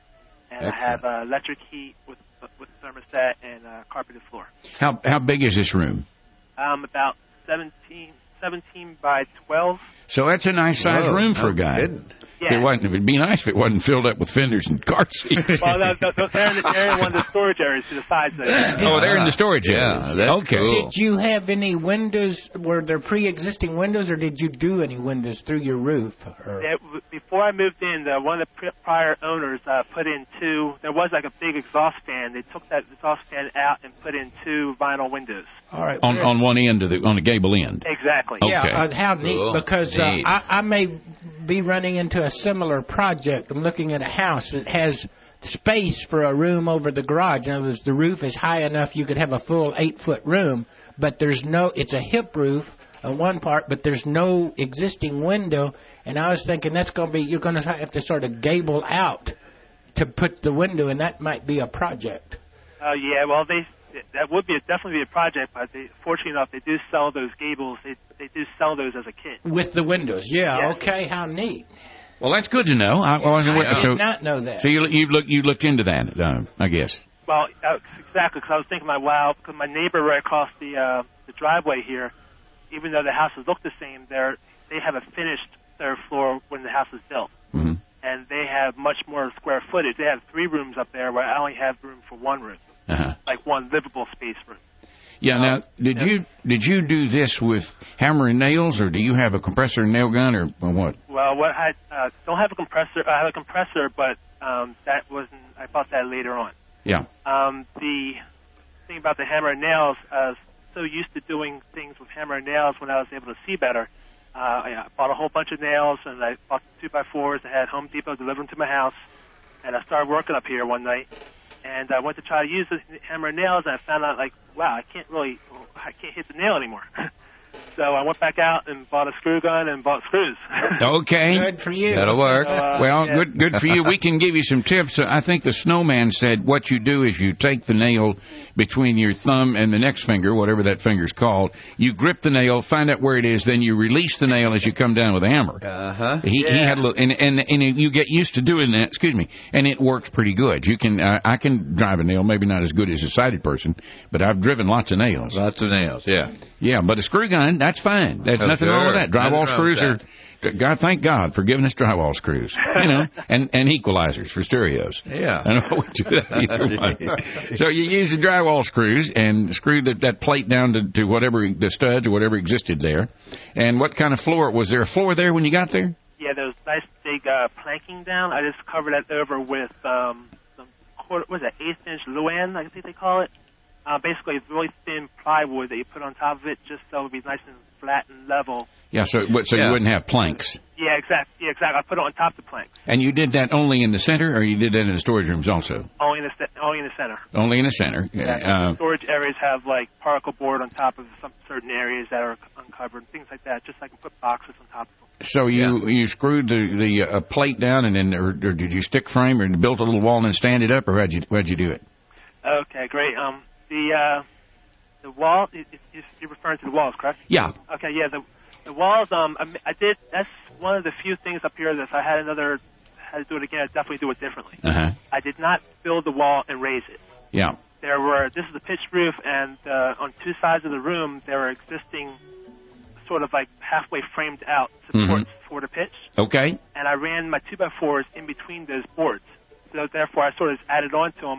And Excellent. I have uh, electric heat with with thermostat and uh, carpeted floor. How how big is this room? Um, about seventeen, seventeen by twelve. So that's a nice sized room for no a guy. kidding. If it wasn't, it'd be nice if it wasn't filled up with fenders and car seats. Well, those, those, they're, in the, they're in one of the storage areas to the sides of it. Oh, they're in the storage area. Yeah, that's okay. cool. Did you have any windows? Were there pre-existing windows, or did you do any windows through your roof? Or? Yeah, before I moved in, the, one of the prior owners uh, put in two. There was like a big exhaust fan. They took that exhaust fan out and put in two vinyl windows. All right. On on one end of the on the gable end. Exactly. Yeah. Okay. Uh, how neat! Cool. Because Neat. Uh, I, I may be running into a similar project. I'm looking at a house that has space for a room over the garage. In other words, the roof is high enough you could have a full eight foot room, but there's no. It's a hip roof on one part, but there's no existing window. And I was thinking that's going to be you're going to have to sort of gable out to put the window, and that might be a project. Oh uh, yeah, well they that would be a, definitely be a project, but they, fortunately enough, they do sell those gables. They they do sell those as a kit with the windows. Yeah. Yes. Okay. How neat. Well, that's good to know. I, I, wasn't, I so, did not know that. So you you look you looked into that, uh, I guess. Well, uh, exactly, because I was thinking, my wow, because my neighbor right across the uh, the driveway here, even though the houses look the same, they're they have a finished third floor when the house was built, mm-hmm. and they have much more square footage. They have three rooms up there, where I only have room for one room, uh-huh. like one livable space room. Yeah. Um, Now, did yeah. you did you do this with hammer and nails, or do you have a compressor and nail gun, or, or what? Well, what I uh, don't have a compressor. I have a compressor, but um, that wasn't. I bought that later on. Yeah. Um, the thing about the hammer and nails, I was so used to doing things with hammer and nails when I was able to see better. Uh, I bought a whole bunch of nails, and I bought two by fours. I had Home Depot deliver them to my house, and I started working up here one night. And I went to try to use the hammer and nails, and I found out, like, wow, I can't really, I can't hit the nail anymore. So I went back out and bought a screw gun and bought screws. Okay. Good for you. That'll work. So, uh, Well, yeah. good good for you. We can give you some tips. I think the snowman said what you do is you take the nail between your thumb and the next finger, whatever that finger's called. You grip the nail, find out where it is, then you release the nail as you come down with a hammer. Uh-huh. He, Yeah. he had a little, and, and and you get used to doing that. Excuse me, and it works pretty good. You can uh, I can drive a nail, maybe not as good as a sighted person, but I've driven lots of nails. Lots of nails, yeah. Yeah, but a screw gun, that's fine. There's Oh, nothing wrong sure. with that. Drywall Nothing wrong screws with are. God, thank God for giving us drywall screws, you know, and, and equalizers for stereos. Yeah. I don't know what to do that either one. So you use the drywall screws and screw the, that plate down to, to whatever, the studs or whatever existed there. And what kind of floor? Was there a floor there when you got there? Yeah, there was nice big uh, planking down. I just covered that over with um, some quarter, what is that, eighth inch Luan, I think they call it. Uh, basically, it's really thin plywood that you put on top of it, just so it would be nice and flat and level. Yeah, so so Yeah. you wouldn't have planks. Yeah, exactly. Yeah, exactly. I put it on top of the planks. And you did that only in the center, or you did that in the storage rooms also? Only in the ce- only in the center. Only in the center. Yeah, Uh, storage areas have like particle board on top of some certain areas that are uncovered, things like that. Just so I can put boxes on top of them. So you you screwed the the uh, plate down, and then or, or did you stick frame or built a little wall and then stand it up, or how'd you how'd you do it? Okay, great. Um, the uh, the wall. It, it, you're referring to the walls, correct? Yeah. Okay, yeah. The the walls. Um, I, I did. That's one of the few things up here that if I had another had to do it again, I'd definitely do it differently. Uh huh. I did not build the wall and raise it. Yeah. There were. This is a pitched roof, and uh, on two sides of the room there were existing, sort of like halfway framed out supports Mhm. for the pitch. Okay. And I ran my two by fours in between those boards. So therefore, I sort of added on to them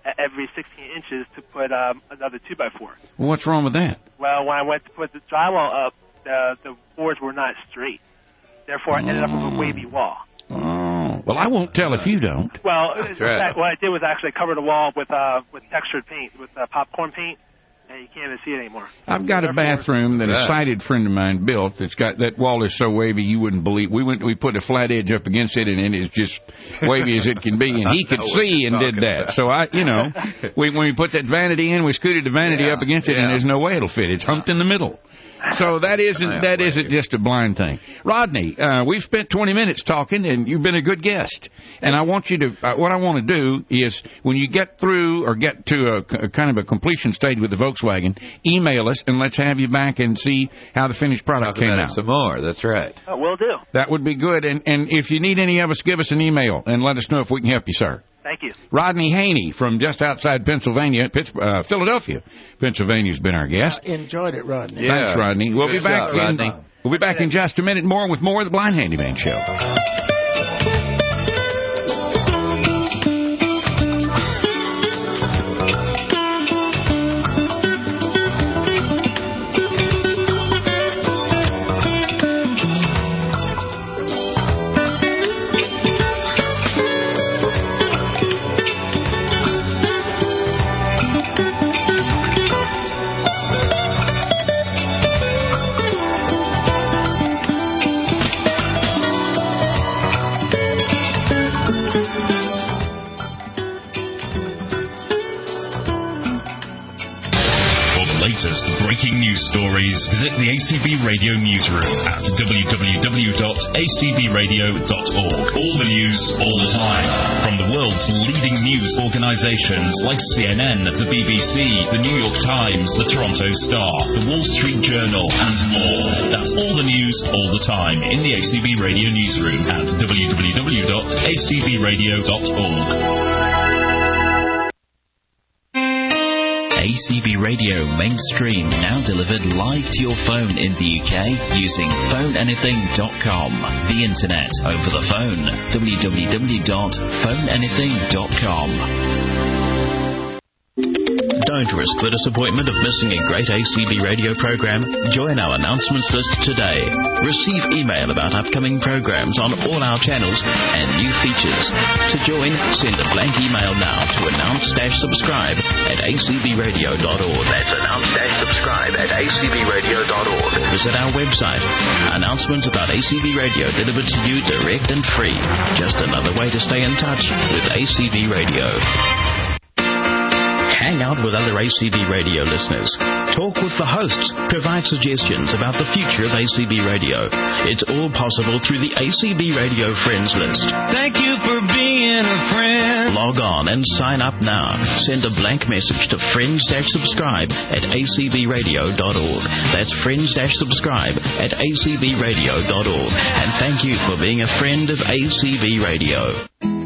every sixteen inches to put um, another two by four. Well, what's wrong with that? Well, when I went to put the drywall up, the, the boards were not straight. Therefore, I ended up with a wavy wall. Oh, well, I won't tell if you don't. Well, That's in right. fact, what I did was actually cover the wall with uh, with textured paint, with uh, popcorn paint, and you can't even see it anymore. I've got a bathroom that a sighted friend of mine built that's got that wall is so wavy you wouldn't believe. We went we put a flat edge up against it and it is just wavy as it can be, and he could see and did that. About. So I, you know, we when we put that vanity in, we scooted the vanity yeah, up against it, yeah. and there's no way it'll fit. It's humped in the middle. So that isn't that isn't just a blind thing. Rodney, uh, we've spent twenty minutes talking, and you've been a good guest. And I want you to, uh, what I want to do is, when you get through or get to a, a kind of a completion stage with the Volkswagen, email us, and let's have you back and see how the finished product Talk came about out. It some more, that's right. Oh, will do. That would be good. And, and if you need any of us, give us an email, and let us know if we can help you, sir. Thank you. Rodney Haney from just outside Pennsylvania, Pittsburgh, uh, Philadelphia, Pennsylvania has been our guest. I enjoyed it, Rodney. Yeah. Thanks, Rodney. We'll Good be back. shot, Rodney. In, we'll be back in just a minute more with more of the Blind Handyman Show. Stories, visit the A C B Radio newsroom at w w w dot a c b radio dot org. All the news, all the time. From the world's leading news organizations like C N N, the B B C, the New York Times, the Toronto Star, the Wall Street Journal, and more. That's all the news, all the time in the A C B Radio newsroom at w w w dot a c b radio dot org. A C B Radio Mainstream, now delivered live to your phone in the U K using phone anything dot com. The internet over the phone, w w w dot phone anything dot com. Don't risk the disappointment of missing a great A C B radio program. Join our announcements list today. Receive email about upcoming programs on all our channels and new features. To join, send a blank email now to announce-subscribe at a c b radio dot org. That's announce-subscribe at a c b radio dot org. Visit our website. Announcements about A C B Radio delivered to you direct and free. Just another way to stay in touch with A C B Radio. Hang out with other A C B Radio listeners. Talk with the hosts. Provide suggestions about the future of A C B Radio. It's all possible through the A C B Radio Friends list. Thank you for being a friend. Log on and sign up now. Send a blank message to friends-subscribe at a c b radio dot org. That's friends-subscribe at a c b radio dot org. And thank you for being a friend of A C B Radio.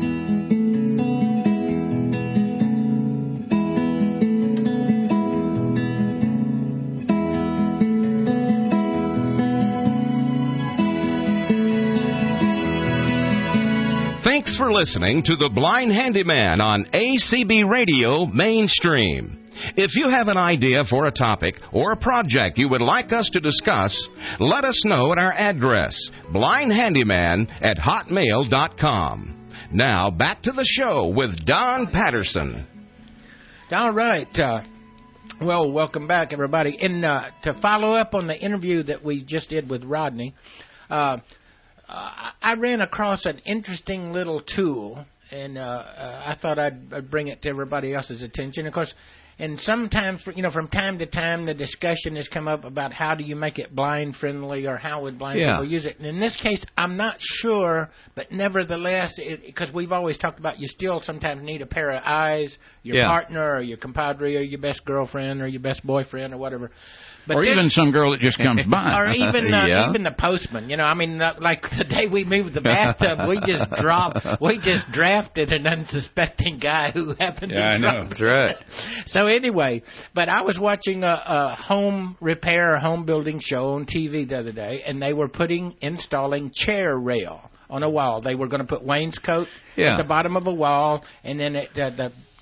Thanks for listening to The Blind Handyman on A C B Radio Mainstream. If you have an idea for a topic or a project you would like us to discuss, let us know at our address, blind handyman at hotmail dot com. Now, back to the show with Don Patterson. All right. Uh, well, welcome back, everybody. And uh, to follow up on the interview that we just did with Rodney, uh, Uh, I ran across an interesting little tool, and uh, uh, I thought I'd, I'd bring it to everybody else's attention. Of course, and sometimes, you know, from time to time, the discussion has come up about how do you make it blind-friendly or how would blind yeah. people use it. And in this case, I'm not sure, but nevertheless, because we've always talked about you still sometimes need a pair of eyes, your yeah. partner or your compadre or your best girlfriend or your best boyfriend or whatever. But or this, even some girl that just comes by. Or even uh, yeah. even the postman. You know, I mean, uh, like the day we moved the bathtub, we just dropped, we just drafted an unsuspecting guy who happened yeah, to I drop know. That's right. So anyway, but I was watching a, a home repair, home building show on T V the other day, and they were putting, installing chair rail on a wall. They were going to put wainscot yeah. at the bottom of a wall, and then it, uh, the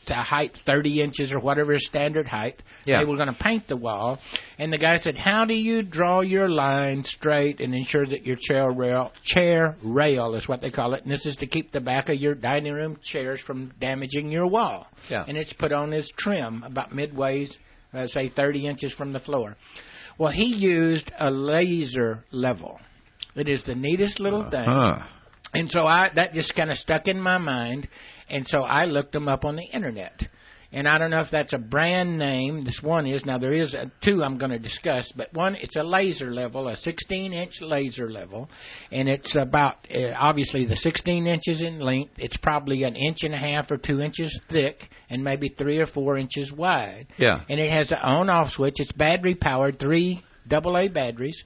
to height thirty inches or whatever is standard height. Yeah. They were going to paint the wall. And the guy said, how do you draw your line straight and ensure that your chair rail, chair rail is what they call it, and this is to keep the back of your dining room chairs from damaging your wall. Yeah. And it's put on as trim about midways, uh, say thirty inches from the floor. Well, he used a laser level. It is the neatest little thing. Uh-huh. And so I that just kind of stuck in my mind, and so I looked them up on the Internet. And I don't know if that's a brand name. This one is. Now, there is a, two I'm going to discuss, but one, it's a laser level, a sixteen-inch laser level, and it's about, uh, obviously, the sixteen inches in length. It's probably an inch and a half or two inches thick and maybe three or four inches wide. Yeah. And it has an on-off switch. It's battery-powered, three double A batteries.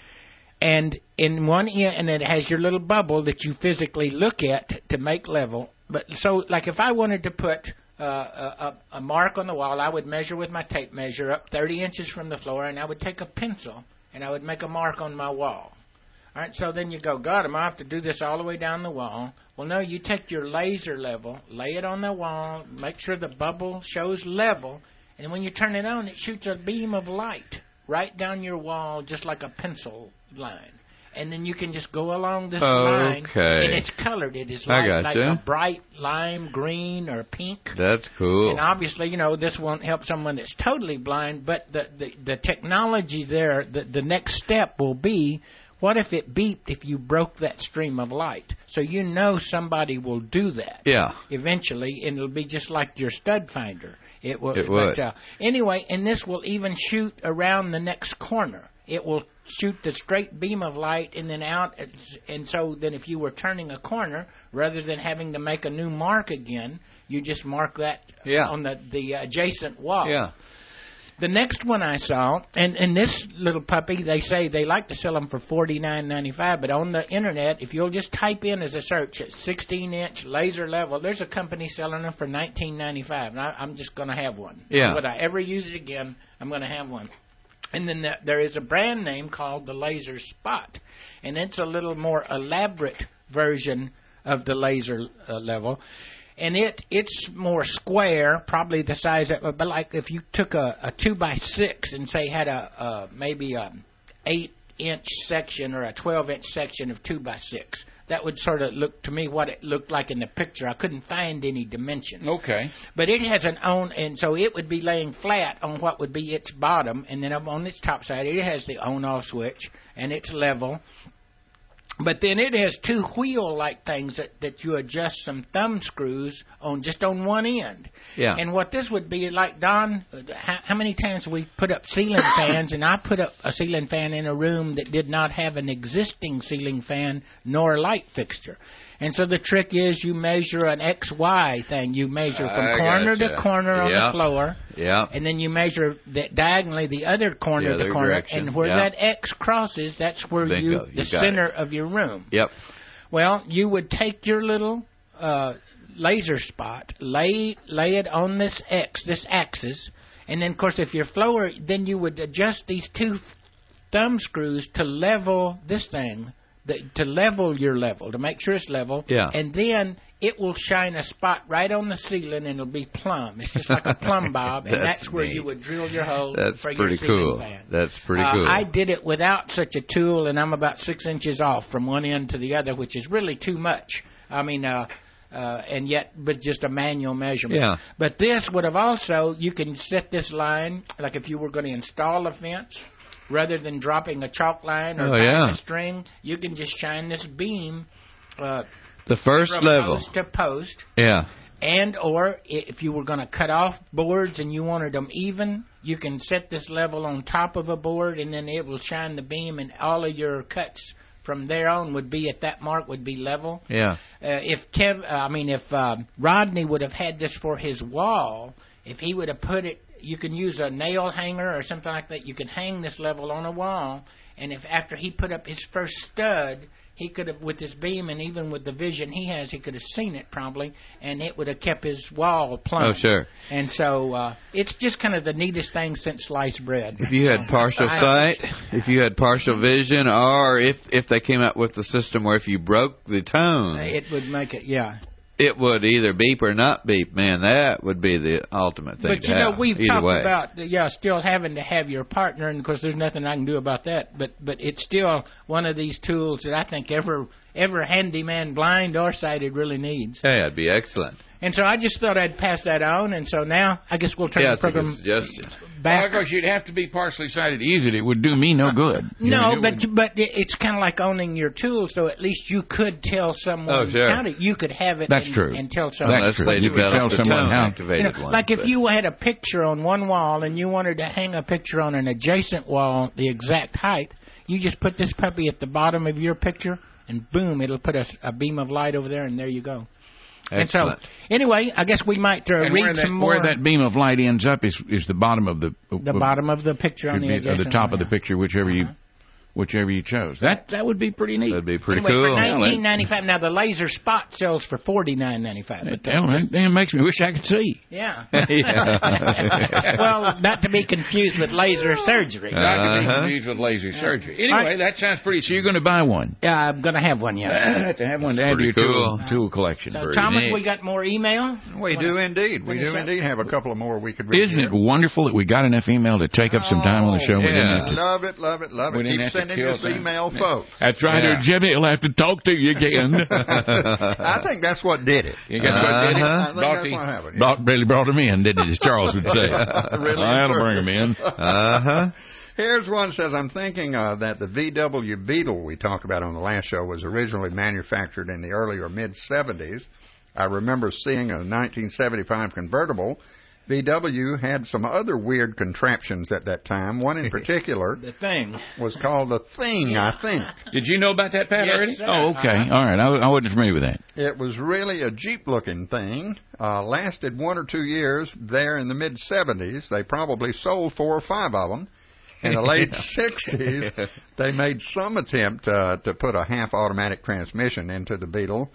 And in one end, and it has your little bubble that you physically look at to make level. But so, like if I wanted to put uh, a, a mark on the wall, I would measure with my tape measure up thirty inches from the floor, and I would take a pencil and I would make a mark on my wall. All right, so then you go, God, am I have to do this all the way down the wall? Well, no, you take your laser level, lay it on the wall, make sure the bubble shows level, and when you turn it on, it shoots a beam of light right down your wall, just like a pencil line. And then you can just go along this okay. line, and it's colored. It is like, I like gotcha. a bright lime green or pink. That's cool. And obviously, you know, this won't help someone that's totally blind, but the, the, the technology there, the, the next step will be, what if it beeped if you broke that stream of light? So you know somebody will do that. Yeah. Eventually, and it'll be just like your stud finder. It will. It but, would. Uh, anyway, and this will even shoot around the next corner. It will shoot the straight beam of light and then out. And so then if you were turning a corner, rather than having to make a new mark again, you just mark that yeah. on the, the adjacent wall. Yeah. The next one I saw, and, and this little puppy, they say they like to sell them for forty-nine ninety-five, but on the Internet, if you'll just type in as a search, sixteen-inch laser level, there's a company selling them for nineteen ninety-five, and I, I'm just going to have one. Yeah. Would I ever use it again, I'm going to have one. And then the, there is a brand name called the Laser Spot, and it's a little more elaborate version of the laser uh, level. And it it's more square, probably the size of, but like if you took a, a two by six and say had a, a maybe a eight inch section or a twelve inch section of two by six, that would sort of look to me what it looked like in the picture. I couldn't find any dimension. Okay. But it has an on, and so it would be laying flat on what would be its bottom, and then up on its top side it has the on off switch and it's level. But then it has two wheel-like things that, that you adjust some thumb screws on just on one end. Yeah. And what this would be like, Don, how, how many times have we put up ceiling fans, and I put up a ceiling fan in a room that did not have an existing ceiling fan nor a light fixture. And so the trick is you measure an X Y thing. You measure from I corner gotcha. to corner on Yep. the floor. Yeah. And then you measure the, diagonally the other corner The to other corner. direction. And where Yep. that X crosses, that's where Bingo. you, You the got center it. of your room. Yep. Well, you would take your little uh, laser spot, lay lay it on this X, this axis, and then, of course, if you're floor, then you would adjust these two thumb screws to level this thing, the, to level your level, to make sure it's level. Yeah. And then it will shine a spot right on the ceiling, and it'll be plumb. It's just like a plumb bob, and That's that's where neat. you would drill your hole That's for your pretty ceiling cool. fan. That's pretty Uh, cool. I did it without such a tool, and I'm about six inches off from one end to the other, which is really too much. I mean, uh, uh, and yet, but just a manual measurement. Yeah. But this would have also, you can set this line, like if you were going to install a fence, rather than dropping a chalk line or Oh, tying yeah. a string, you can just shine this beam uh, The first from level. post to post. Yeah. And or if you were going to cut off boards and you wanted them even, you can set this level on top of a board, and then it will shine the beam, and all of your cuts from there on would be at that mark would be level. Yeah. Uh, if Kev, uh, I mean, if uh, Rodney would have had this for his wall, if he would have put it, you can use a nail hanger or something like that. You can hang this level on a wall, and if after he put up his first stud, he could have, with his beam and even with the vision he has, he could have seen it probably, and it would have kept his wall plumb. Oh, sure. And so uh, it's just kind of the neatest thing since sliced bread. If you had partial I- sight, if you had partial vision, or if if they came out with the system where if you broke the tone, It would make it, yeah. it would either beep or not beep. Man, that would be the ultimate thing But, to you know, have. we've Either talked way. about, yeah, still having to have your partner, and, of course, there's nothing I can do about that, but but it's still one of these tools that I think every, every handyman, blind or sighted, really needs. Yeah, it'd be excellent. And so I just thought I'd pass that on, and so now I guess we'll turn Yeah, the program suggestion. back. Well, because you'd have to be partially sighted to use it. It would do me no good. You No, know, but but it's kind of like owning your tools, so at least you could tell someone Oh, sure. how to. You could have it. That's and, true. And tell someone. That's true. They You could tell developed the someone tone how. activated You know, one, like if but- you had a picture on one wall and you wanted to hang a picture on an adjacent wall the exact height, you just put this puppy at the bottom of your picture, and boom, it'll put a, a beam of light over there, and there you go. Excellent. And so, anyway, I guess we might uh, And read where that, some more. where that beam of light ends up is is the bottom of the the bottom of the picture on could the be, or adjacent the top wall, of the picture, whichever you whichever you chose. That that would be pretty neat. That'd be pretty anyway, cool. for nineteen ninety-five. Now the laser spot sells for forty-nine ninety-five. But Hell, that damn makes me wish I could see. yeah. Yeah. Well, not to be confused with laser surgery. Not to be Uh-huh. confused with laser surgery. Anyway, All right. that sounds pretty. So you're going to buy one? Yeah, I'm going to have one, yes. to have one to add to pretty your tool, cool. tool collection. So, Pretty Thomas, neat. we got more email? We do indeed. We finish do up? indeed have a couple of more we could read. Isn't it here. wonderful that we got enough email to take up some time on the show? We didn't yeah. have to. Love it, love it, love We it. didn't Keep have to sending kill this time. email, Yeah. folks. That's right, Yeah. there, Jimmy. I'll have to talk to you again. I think that's what did it. You guess what did it? Uh-huh. I think Brought that's the- what happened. yeah. brought- really brought him in, didn't it, as Charles would say. Really Well, that'll true. bring him in. Uh-huh. Here's one that says, I'm thinking uh, that the V W Beetle we talked about on the last show was originally manufactured in the early or mid-seventies. I remember seeing a nineteen seventy-five convertible. V W had some other weird contraptions at that time. One in particular The thing. was called the Thing, I think. Did you know about that, Pat, Yes, already? sir. Oh, okay. Uh-huh. All right. I, I wasn't familiar with that. It was really a Jeep-looking thing. Uh, lasted one or two years there in the mid-seventies. They probably sold four or five of them. In the late sixties, they made some attempt uh, to put a half-automatic transmission into the Beetle.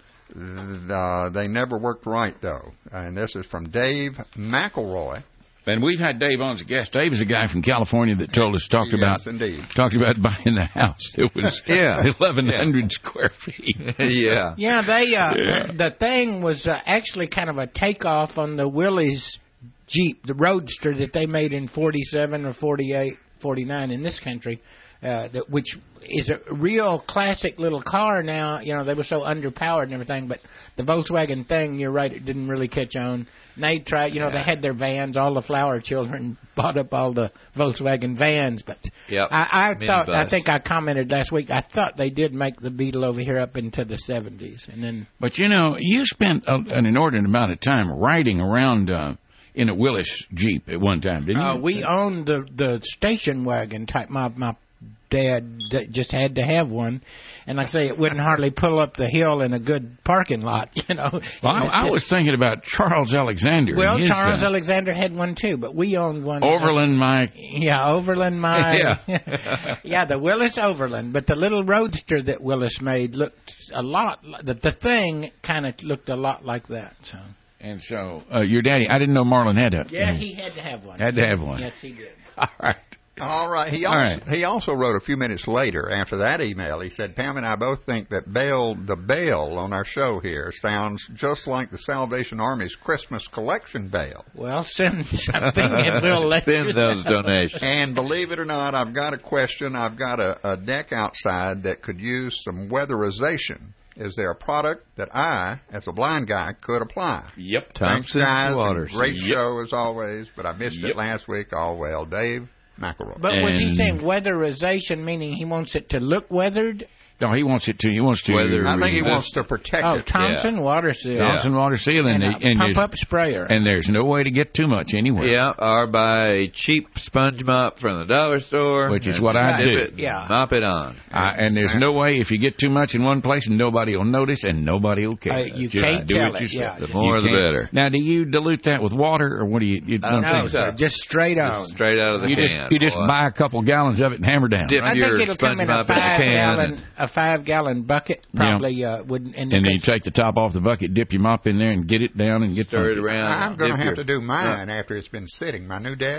Uh, they never worked right, though. And this is from Dave McElroy. And we've had Dave on as a guest. Dave is a guy from California that told us, talked Yes, about indeed. talked about buying a house. It was Yeah. eleven hundred square feet. Yeah. Yeah, they. Uh, Yeah. The thing was uh, actually kind of a takeoff on the Willys Jeep, the Roadster that they made in forty-seven or forty-eight, forty-nine in this country, uh, that which is a real classic little car now. You know, they were so underpowered and everything, but the Volkswagen thing, you're right, it didn't really catch on. And they tried, you know, they had their vans. All the flower children bought up all the Volkswagen vans, but Yep. I, I thought, I Minibus. think I commented last week, I thought they did make the Beetle over here up into the seventies, and then. But you know, you spent a, an inordinate amount of time riding around uh, in a Willis Jeep at one time, didn't you? Uh, we owned the the station wagon type. My my dad d- just had to have one, and like I say, it wouldn't hardly pull up the hill in a good parking lot. You know. Well, It was I, I just- was thinking about Charles Alexander. Well, and his, Charles uh, Alexander had one too, but we owned one. Overland Mike. Yeah, Overland Mike. Yeah. Yeah, the Willis Overland, but the little Roadster that Willis made looked a lot. li- The the thing kind of looked a lot like that. So. And so, uh, your daddy, I didn't know Marlon had a. Yeah, he had to have one. Had to have one. Yes, he did. All right. All right. He All also, right. he also wrote a few minutes later after that email. He said, Pam and I both think that Bale, the Bale on our show here sounds just like the Salvation Army's Christmas collection bale. Well, send something and we'll let you Send those know. donations. And believe it or not, I've got a question. I've got a, a deck outside that could use some weatherization. Is there a product that I, as a blind guy, could apply? Yep. Thanks, Thompson's guys. and Water Great Yep. show as always, but I missed Yep. it last week. All well. Dave McElroy. But was he And- saying weatherization, meaning he wants it to look weathered? No, he wants it to. He wants to. Weather I think he resist- wants to protect Oh, it. Thompson Water Seal. Thompson Water Seal, and, And they, a and, there's, pump-up sprayer. and there's no way to get too much anywhere. Yeah, or buy cheap sponge mop from the dollar store. Which is and what I dip do. It and Yeah. Mop it on. Uh, and there's no way if you get too much in one place and nobody will notice and nobody will care. Uh, you Just can't do tell it it, yourself. yeah. The more You the can't- better. Now, do you dilute that with water or what do you? you I don't No, think sir, so. just straight on. Just straight out of the You can. just you just boy. buy a couple gallons of it and hammer down. Dip I your think it'll come sponge in a mop in the five can gallon, and- a five gallon bucket. Probably uh, would. And, And then you take the top off the bucket, dip your mop in there, and get it down and get Stir it funky. around. I'm going to Dip have your- to do mine after it's been sitting. My new deck.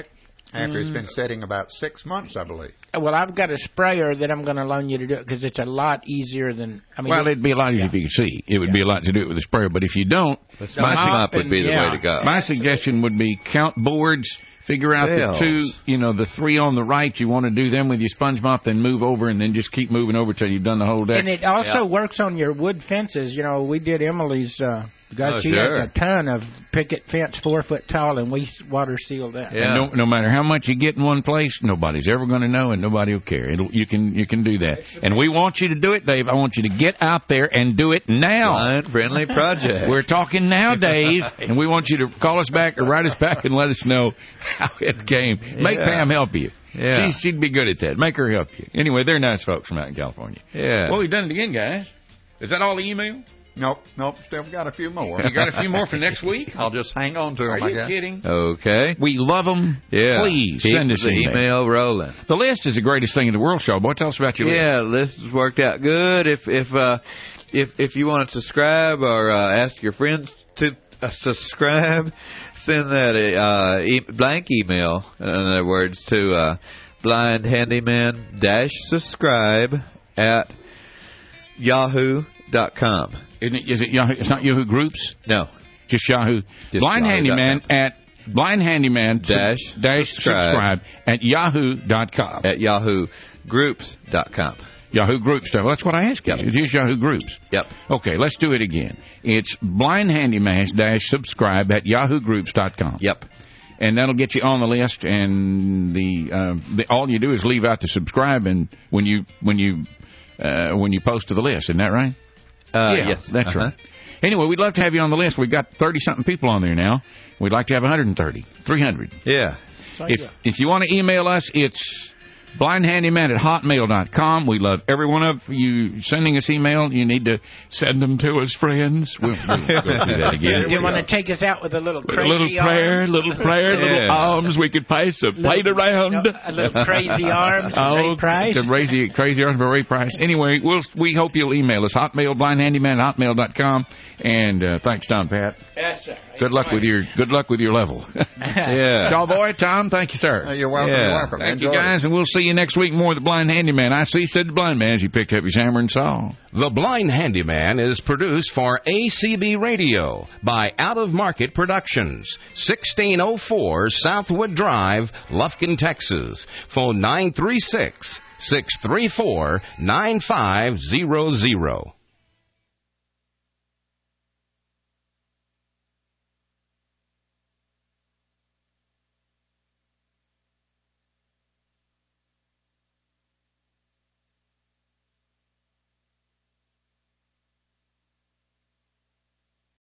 after it's Mm. been sitting about six months, I believe. Well, I've got a sprayer that I'm going to loan you to do it because it's a lot easier than. I mean, Well, it, it'd be a lot easier yeah. if you could see. It would yeah. be a lot to do it with a sprayer. But if you don't, the sponge mop would be the yeah. way to go. My suggestion would be count boards. Figure out Bells. the two, you know, the three on the right. You want to do them with your sponge mop, then move over, and then just keep moving over till you've done the whole deck. And it also yeah. works on your wood fences. You know, we did Emily's. Uh, God, oh, she sure. has a ton of picket fence, four foot tall, and we water sealed that. Yeah. And no, no matter how much you get in one place, nobody's ever going to know, and nobody will care. It'll, you can you can do that. And we want you to do it, Dave. I want you to get out there and do it now. Blind friendly project. We're talking now, Dave, and we want you to call us back or write us back and let us know how it came. Make Yeah. Pam help you. Yeah. She, she'd be good at that. Make her help you. Anyway, they're nice folks from out in California. Yeah. Well, we've done it again, guys. Is that all the email? Nope, nope, still got a few more. You got a few more for next week? I'll just hang on to them, Are I you guess. kidding? Okay. We love them. Yeah. Please Keep send us the an email. email rolling. The list is the greatest thing in the world, show boy. Tell us about your list. Yeah, list has worked out good. If if uh, if if you want to subscribe or uh, ask your friends to uh, subscribe, send that a uh, e- blank email. In other words, to uh, blind handyman dash subscribe at yahoo dot com. Isn't it, is it Yahoo? It's not Yahoo Groups? No. Just Yahoo. Just Blind Yahoo Handyman at Blind Handyman dash, dash subscribe. subscribe at yahoo dot com. At yahoo groups dot com. Yahoo Groups. Well, that's what I asked you. Yep. It is Yahoo Groups. Yep. Okay, let's do it again. It's Blind Handyman dash subscribe at yahoo groups dot com. Yep. And that'll get you on the list. And the, uh, the all you do is leave out the subscribe, and when you when you uh, when you post to the list, isn't that right? Uh, yeah, yes. that's uh-huh. right. Anyway, we'd love to have you on the list. We've got thirty-something people on there now. We'd like to have one hundred thirty, three hundred. Yeah. If if you want to email us, it's blindhandyman at hotmail dot com. We love every one of you sending us email. You need to send them to us, friends. We'll, we'll go through that again. You want to take us out with a little With crazy a little prayer, arms? little prayer, Yeah. little arms we could pass a plate around. No, a little crazy arms for Oh, Ray Price. the crazy, crazy arms for Ray Price. Anyway, we'll we hope you'll email us hotmail blindhandyman at hotmail dot com. And uh, thanks, Tom Pat. Yes, sir. Good luck with your good luck with your level. Yeah. Shaw boy, Tom, thank you, sir. Uh, you're welcome. Yeah. You're welcome. Thank Enjoy you, guys, and we'll see you next week more of the Blind Handyman. I see, said the blind man as he picked up his hammer and saw. The Blind Handyman is produced for A C B Radio by Out of Market Productions, sixteen oh four Southwood Drive, Lufkin, Texas. Phone nine three six, six three four, nine five zero zero.